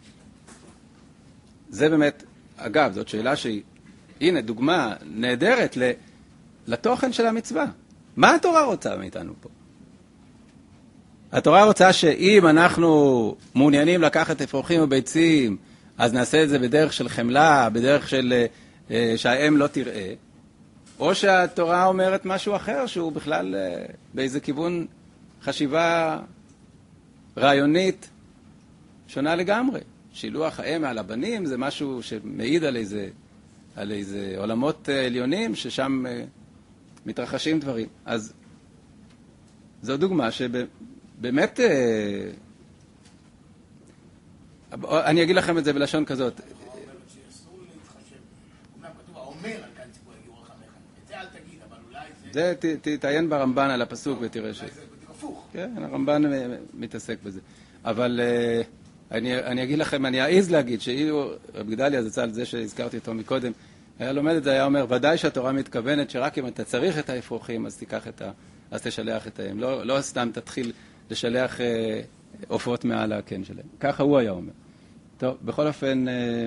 זה באמת, אגב, זאת שאלה שהיא, הנה, דוגמה נהדרת לתוכן של המצווה. מה התורה רוצה מאיתנו פה? התורה רוצה שאם אנחנו מעוניינים לקחת אפרוחים וביצים, אז נעשה את זה בדרך של חמלה, בדרך של שהאם לא תראה, או שהתורה אומרת משהו אחר, שהוא בכלל באיזה כיוון חשיבה רעיונית שונה לגמרי. שילוח האם על הבנים זה משהו שמעיד על איזה, על איזה עולמות עליונים ששם מתרחשים דברים. אז זו דוגמה שבאמת, אני אגיד לכם את זה בלשון כזאת. זה תתעיין ברמב"ן על הפסוק ותראה ש... כן, הרמב"ן מתעסק בזה. אבל אני, אני אגיד לכם, אני אעז להגיד שאילו רב גדליה זצ"ל, זה שהזכרתי אותו מקודם, היה לומד את זה, היה אומר, ודאי שהתורה מתכוונת שרק אם אתה צריך את האפרוחים, אז תיקח את ה... אז תשלח את האם. לא, לא סתם תתחיל לשלח אה, עופות מעל הקן שלהם. ככה הוא היה אומר. טוב, בכל אופן, אה,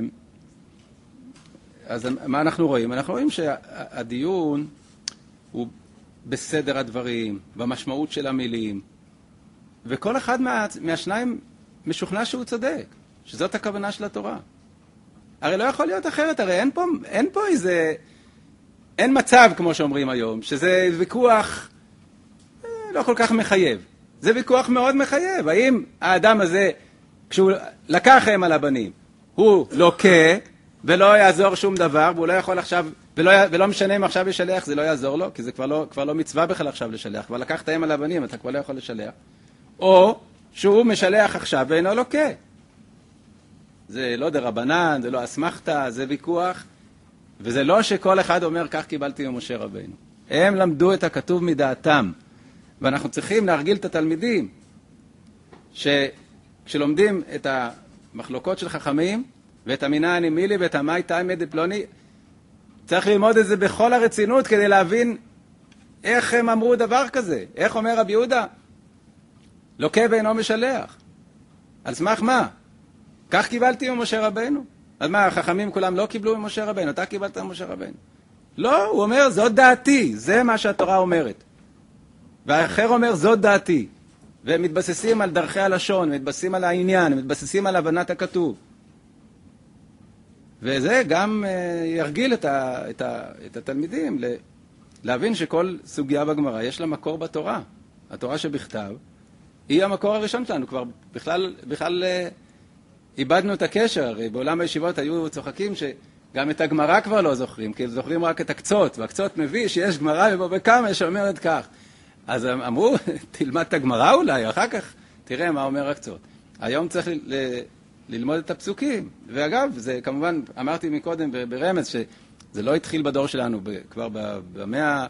אז מה אנחנו רואים? אנחנו רואים שהדיון הוא בסדר הדברים, במשמעות של המילים, וכל אחד מה, מהשניים משוכנע שהוא צודק, שזאת הכוונה של התורה. הרי לא יכול להיות אחרת, הרי אין פה, אין פה איזה, אין מצב, כמו שאומרים היום, שזה ויכוח לא כל כך מחייב. זה ויכוח מאוד מחייב. האם האדם הזה, כשהוא לקח הם על הבנים, הוא לוקה, ולא יעזור שום דבר, והוא לא יכול עכשיו, ולא, ולא משנה אם עכשיו ישלח, זה לא יעזור לו, כי זה כבר לא, כבר לא מצווה בכלל עכשיו לשלח. כבר לקחת הם על הבנים, אתה כבר לא יכול לשלח. או שהוא משלח עכשיו ואינו לוקה. זה לא דרבנן, זה לא אסמכתא, זה ויכוח, וזה לא שכל אחד אומר, כך קיבלתי ממשה רבינו. הם למדו את הכתוב מדעתם, ואנחנו צריכים להרגיל את התלמידים, שכשלומדים את המחלוקות של חכמים, ואת המינה הנימילי ואת המאי תימא דפלוני, צריך ללמוד את זה בכל הרצינות, כדי להבין איך הם אמרו דבר כזה. איך אומר רבי יהודה? לוקה ואינו משלח. על סמך מה? כך קיבלתי ממשה רבינו. אז מה, החכמים כולם לא קיבלו ממשה רבינו? אתה קיבלת ממשה רבינו. לא, הוא אומר, זאת דעתי. זה מה שהתורה אומרת. והאחר אומר, זאת דעתי. והם מתבססים על דרכי הלשון, מתבססים על העניין, מתבססים על הבנת הכתוב. וזה גם uh, ירגיל את, ה, את, ה, את התלמידים ל, להבין שכל סוגיה בגמרא יש לה מקור בתורה. התורה שבכתב היא המקור הראשון שלנו. כבר בכלל, בכלל uh, איבדנו את הקשר. הרי בעולם הישיבות היו צוחקים שגם את הגמרא כבר לא זוכרים, כי זוכרים רק את הקצות, והקצות מביא שיש גמרא ובו בכמה שאומרת כך. אז אמרו, תלמד את הגמרא אולי, אחר כך תראה מה אומר הקצות. היום צריך ל, ל, ללמוד את הפסוקים. ואגב, זה כמובן, אמרתי מקודם ברמז, שזה לא התחיל בדור שלנו, כבר במאה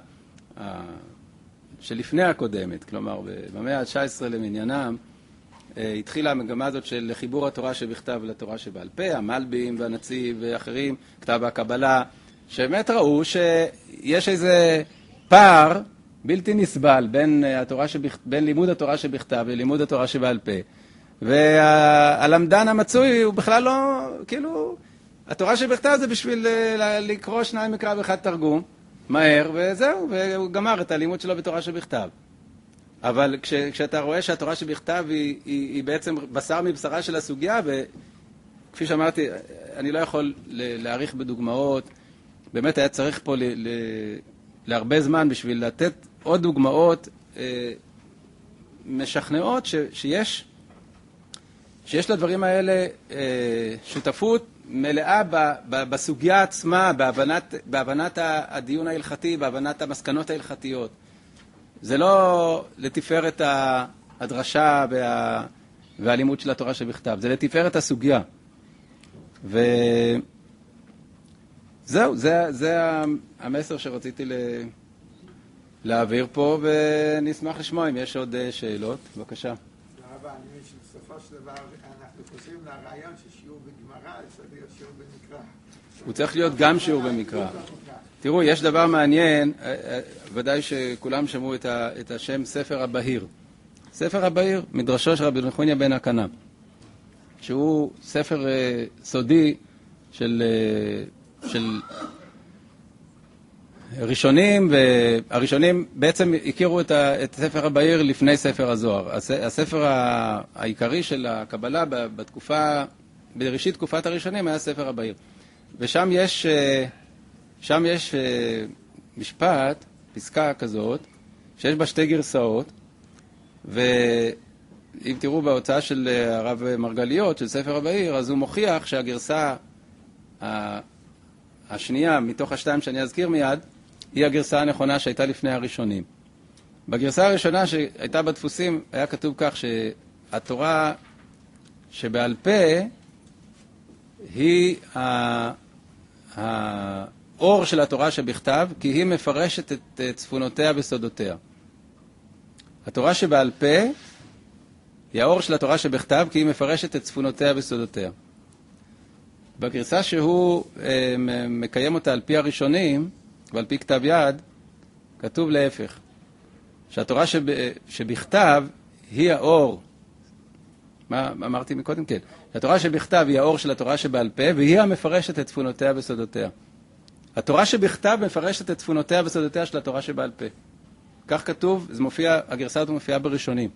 שלפני הקודמת, כלומר, במאה ה-תשע עשרה למניינם, התחילה המגמה הזאת של חיבור התורה שבכתב לתורה שבעל פה, המלבים והנציב ואחרים, כתב הקבלה, שבאמת ראו שיש איזה פער בלתי נסבל בין, התורה שבכ... בין לימוד התורה שבכתב ללימוד התורה שבעל פה. והלמדן המצוי הוא בכלל לא, כאילו, התורה שבכתב זה בשביל לקרוא שניים מקרא ואחד תרגום, מהר, וזהו, והוא גמר את הלימוד שלו בתורה שבכתב. אבל כש, כשאתה רואה שהתורה שבכתב היא, היא, היא בעצם בשר מבשרה של הסוגיה, וכפי שאמרתי, אני לא יכול להעריך בדוגמאות, באמת היה צריך פה ל, ל, להרבה זמן בשביל לתת עוד דוגמאות אה, משכנעות ש, שיש, שיש לדברים האלה אה, שותפות מלאה ב, ב, בסוגיה עצמה, בהבנת, בהבנת הדיון ההלכתי, בהבנת המסקנות ההלכתיות. זה לא לתפארת הדרשה וה, והלימוד של התורה שבכתב, זה לתפארת הסוגיה. וזהו, זה, זה המסר שרציתי ל... להעביר פה, ונשמח לשמוע אם יש עוד שאלות. בבקשה. תודה רבה. אני מבין שבסופו של דבר אנחנו חוזרים לרעיון ששיעור בגמרא צריך להיות שיעור במקרא. הוא צריך להיות גם שיעור במקרא. תראו, יש דבר מעניין, ודאי שכולם שמעו את, ה, את השם ספר הבהיר. ספר הבהיר, מדרשו של רבי נחוניה בן הקנה, שהוא ספר uh, סודי של, uh, של ראשונים, והראשונים בעצם הכירו את, ה, את ספר הבהיר לפני ספר הזוהר. הס, הספר ה, העיקרי של הקבלה בתקופה, בראשית תקופת הראשונים היה ספר הבהיר. ושם יש, שם יש משפט, פסקה כזאת, שיש בה שתי גרסאות, ואם תראו בהוצאה של הרב מרגליות, של ספר הבהיר, אז הוא מוכיח שהגרסה השנייה, מתוך השתיים שאני אזכיר מיד, היא הגרסה הנכונה שהייתה לפני הראשונים. בגרסה הראשונה שהייתה בדפוסים, היה כתוב כך שהתורה שבעל פה, היא האור של התורה שבכתב, כי היא מפרשת את צפונותיה בסודותיה. התורה שבעל פה היא האור של התורה שבכתב, כי היא מפרשת את צפונותיה בסודותיה. בגרסה שהוא מקיים אותה על פי הראשונים, ועל פי כתב יד, כתוב להפך, שהתורה שבכתב היא האור, מה אמרתי מקודם? כן. התורה שבכתב היא האור של התורה שבעל פה, והיא המפרשת את צפונותיה וסודותיה. התורה שבכתב מפרשת את צפונותיה וסודותיה של התורה שבעל פה. כך כתוב, זה מופיע, הגרסה הזאת מופיעה בראשונים.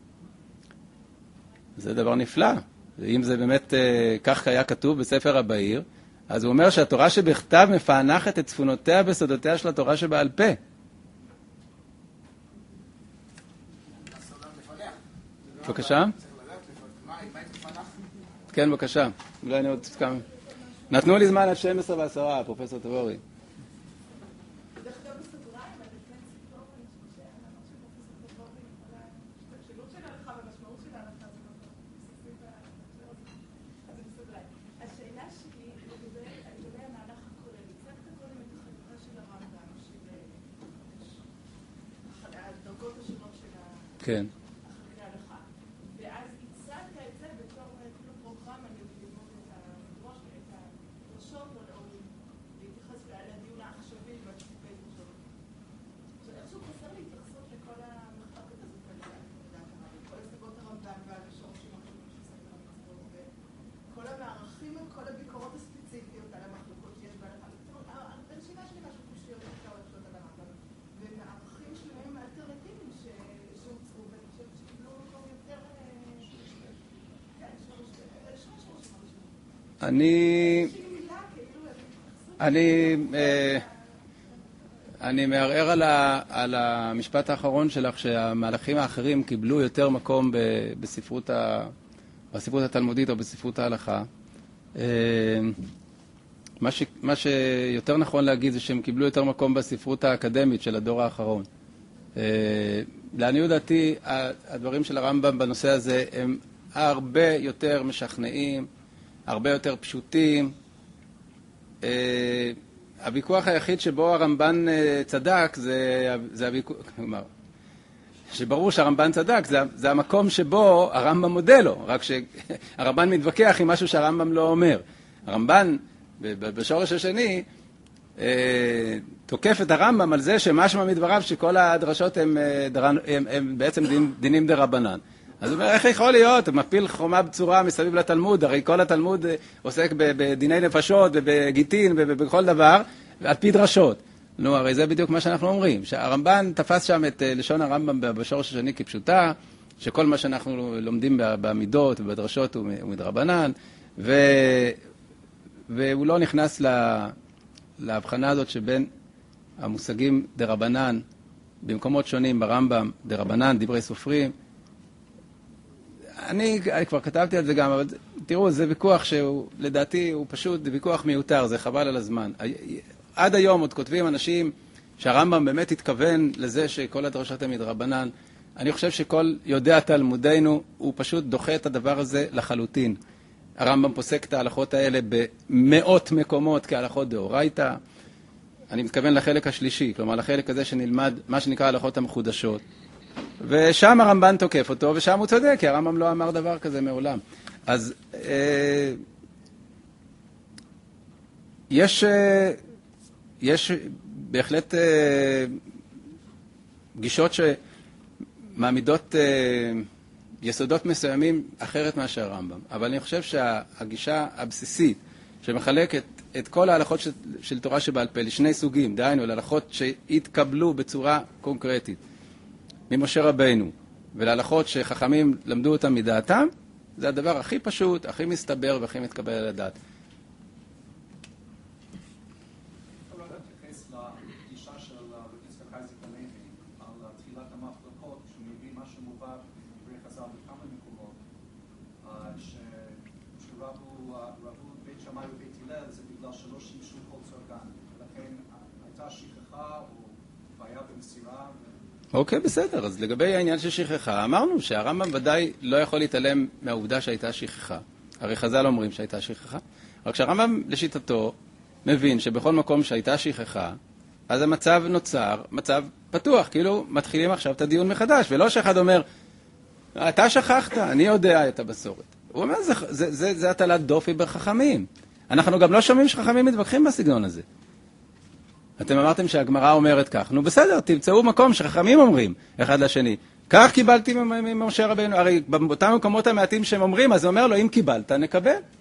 זה דבר נפלא. אם זה באמת כך היה כתוב בספר הבהיר, אז הוא אומר שהתורה שבכתב מפענחת את צפונותיה וסודותיה של התורה שבעל פה. בבקשה? כן, בבקשה. אולי אני עוד כמה. נתנו לי זמן עד שתים עשרה ועשרה, פרופסור תבורי. כן. אני אני אני מערער על ה, על המשפט האחרון שלך, שהמהלכים האחרים קיבלו יותר מקום בספרות ה, בספרות התלמודית או בספרות ההלכה. מה ש, מה שיותר נכון להגיד זה שהם קיבלו יותר מקום בספרות האקדמית של הדור האחרון. לעניות דעתי, הדברים של הרמב"ם בנושא הזה הם הרבה יותר משכנעים, הרבה יותר פשוטים. הוויכוח היחיד שבו הרמב"ן צדק זה, זה הוויכוח, כלומר, שברור שהרמב"ן צדק, זה, זה המקום שבו הרמב"ם מודה לו, רק שהרמב"ן מתווכח עם משהו שהרמב"ם לא אומר. הרמב"ן, בשורש השני, תוקף את הרמב"ם על זה שמשמע מדבריו שכל הדרשות הם, הם, הם בעצם דין, דינים דרבנן. אז הוא אומר, איך יכול להיות? הוא מפיל חומה בצורה מסביב לתלמוד, הרי כל התלמוד עוסק בדיני נפשות ובגיטין ובכל דבר, על פי דרשות. נו, הרי זה בדיוק מה שאנחנו אומרים, שהרמב"ן תפס שם את לשון הרמב"ם בשורש השני כפשוטה, שכל מה שאנחנו לומדים במידות ובדרשות הוא מדרבנן, ו... והוא לא נכנס לה... להבחנה הזאת שבין המושגים דרבנן, במקומות שונים ברמב"ם, דרבנן, דברי סופרים. אני, אני כבר כתבתי על זה גם, אבל תראו, זה ויכוח שהוא, לדעתי, הוא פשוט ויכוח מיותר, זה חבל על הזמן. עד היום עוד כותבים אנשים שהרמב"ם באמת התכוון לזה שכל הדרשות הן מדרבנן. אני חושב שכל יודע תלמודנו, הוא פשוט דוחה את הדבר הזה לחלוטין. הרמב"ם פוסק את ההלכות האלה במאות מקומות כהלכות דאורייתא. אני מתכוון לחלק השלישי, כלומר לחלק הזה שנלמד מה שנקרא ההלכות המחודשות. ושם הרמב"ן תוקף אותו, ושם הוא צודק, כי הרמב"ם לא אמר דבר כזה מעולם. אז אה, יש, אה, יש בהחלט אה, גישות שמעמידות אה, יסודות מסוימים אחרת מאשר הרמב"ם. אבל אני חושב שהגישה הבסיסית שמחלקת את כל ההלכות של, של תורה שבעל פה לשני סוגים, דהיינו, להלכות שהתקבלו בצורה קונקרטית ממשה רבינו, ולהלכות שחכמים למדו אותם מדעתם, זה הדבר הכי פשוט, הכי מסתבר והכי מתקבל על הדעת. אני רוצה להתייחס לגישה של רבי יצחק אייזיק הלוי על תחילת המחלוקות, שהוא מביא מה שמובא בדברי חז"ל בכמה מקומות, שרבו בית שמאי ובית הלל זה בגלל שלא שימשו כל צורגן, ולכן הייתה שכחה או בעיה במסירה. אוקיי, בסדר. אז לגבי העניין של שכחה, אמרנו שהרמב"ם ודאי לא יכול להתעלם מהעובדה שהייתה שכחה. הרי חז"ל אומרים שהייתה שכחה. רק שהרמב"ם לשיטתו מבין שבכל מקום שהייתה שכחה, אז המצב נוצר, מצב פתוח, כאילו מתחילים עכשיו את הדיון מחדש, ולא שאחד אומר, אתה שכחת, אני יודע את הבשורת. הוא אומר, זה, זה, זה, זה הטלת דופי בחכמים. אנחנו גם לא שומעים שחכמים מתווכחים בסגנון הזה. אתם אמרתם שהגמרא אומרת כך. נו בסדר, תמצאו מקום שחכמים אומרים אחד לשני. כך קיבלתי ממשה רבינו. הרי באותם מקומות המעטים שהם אומרים, אז הוא אומר לו, אם קיבלת, נקבל.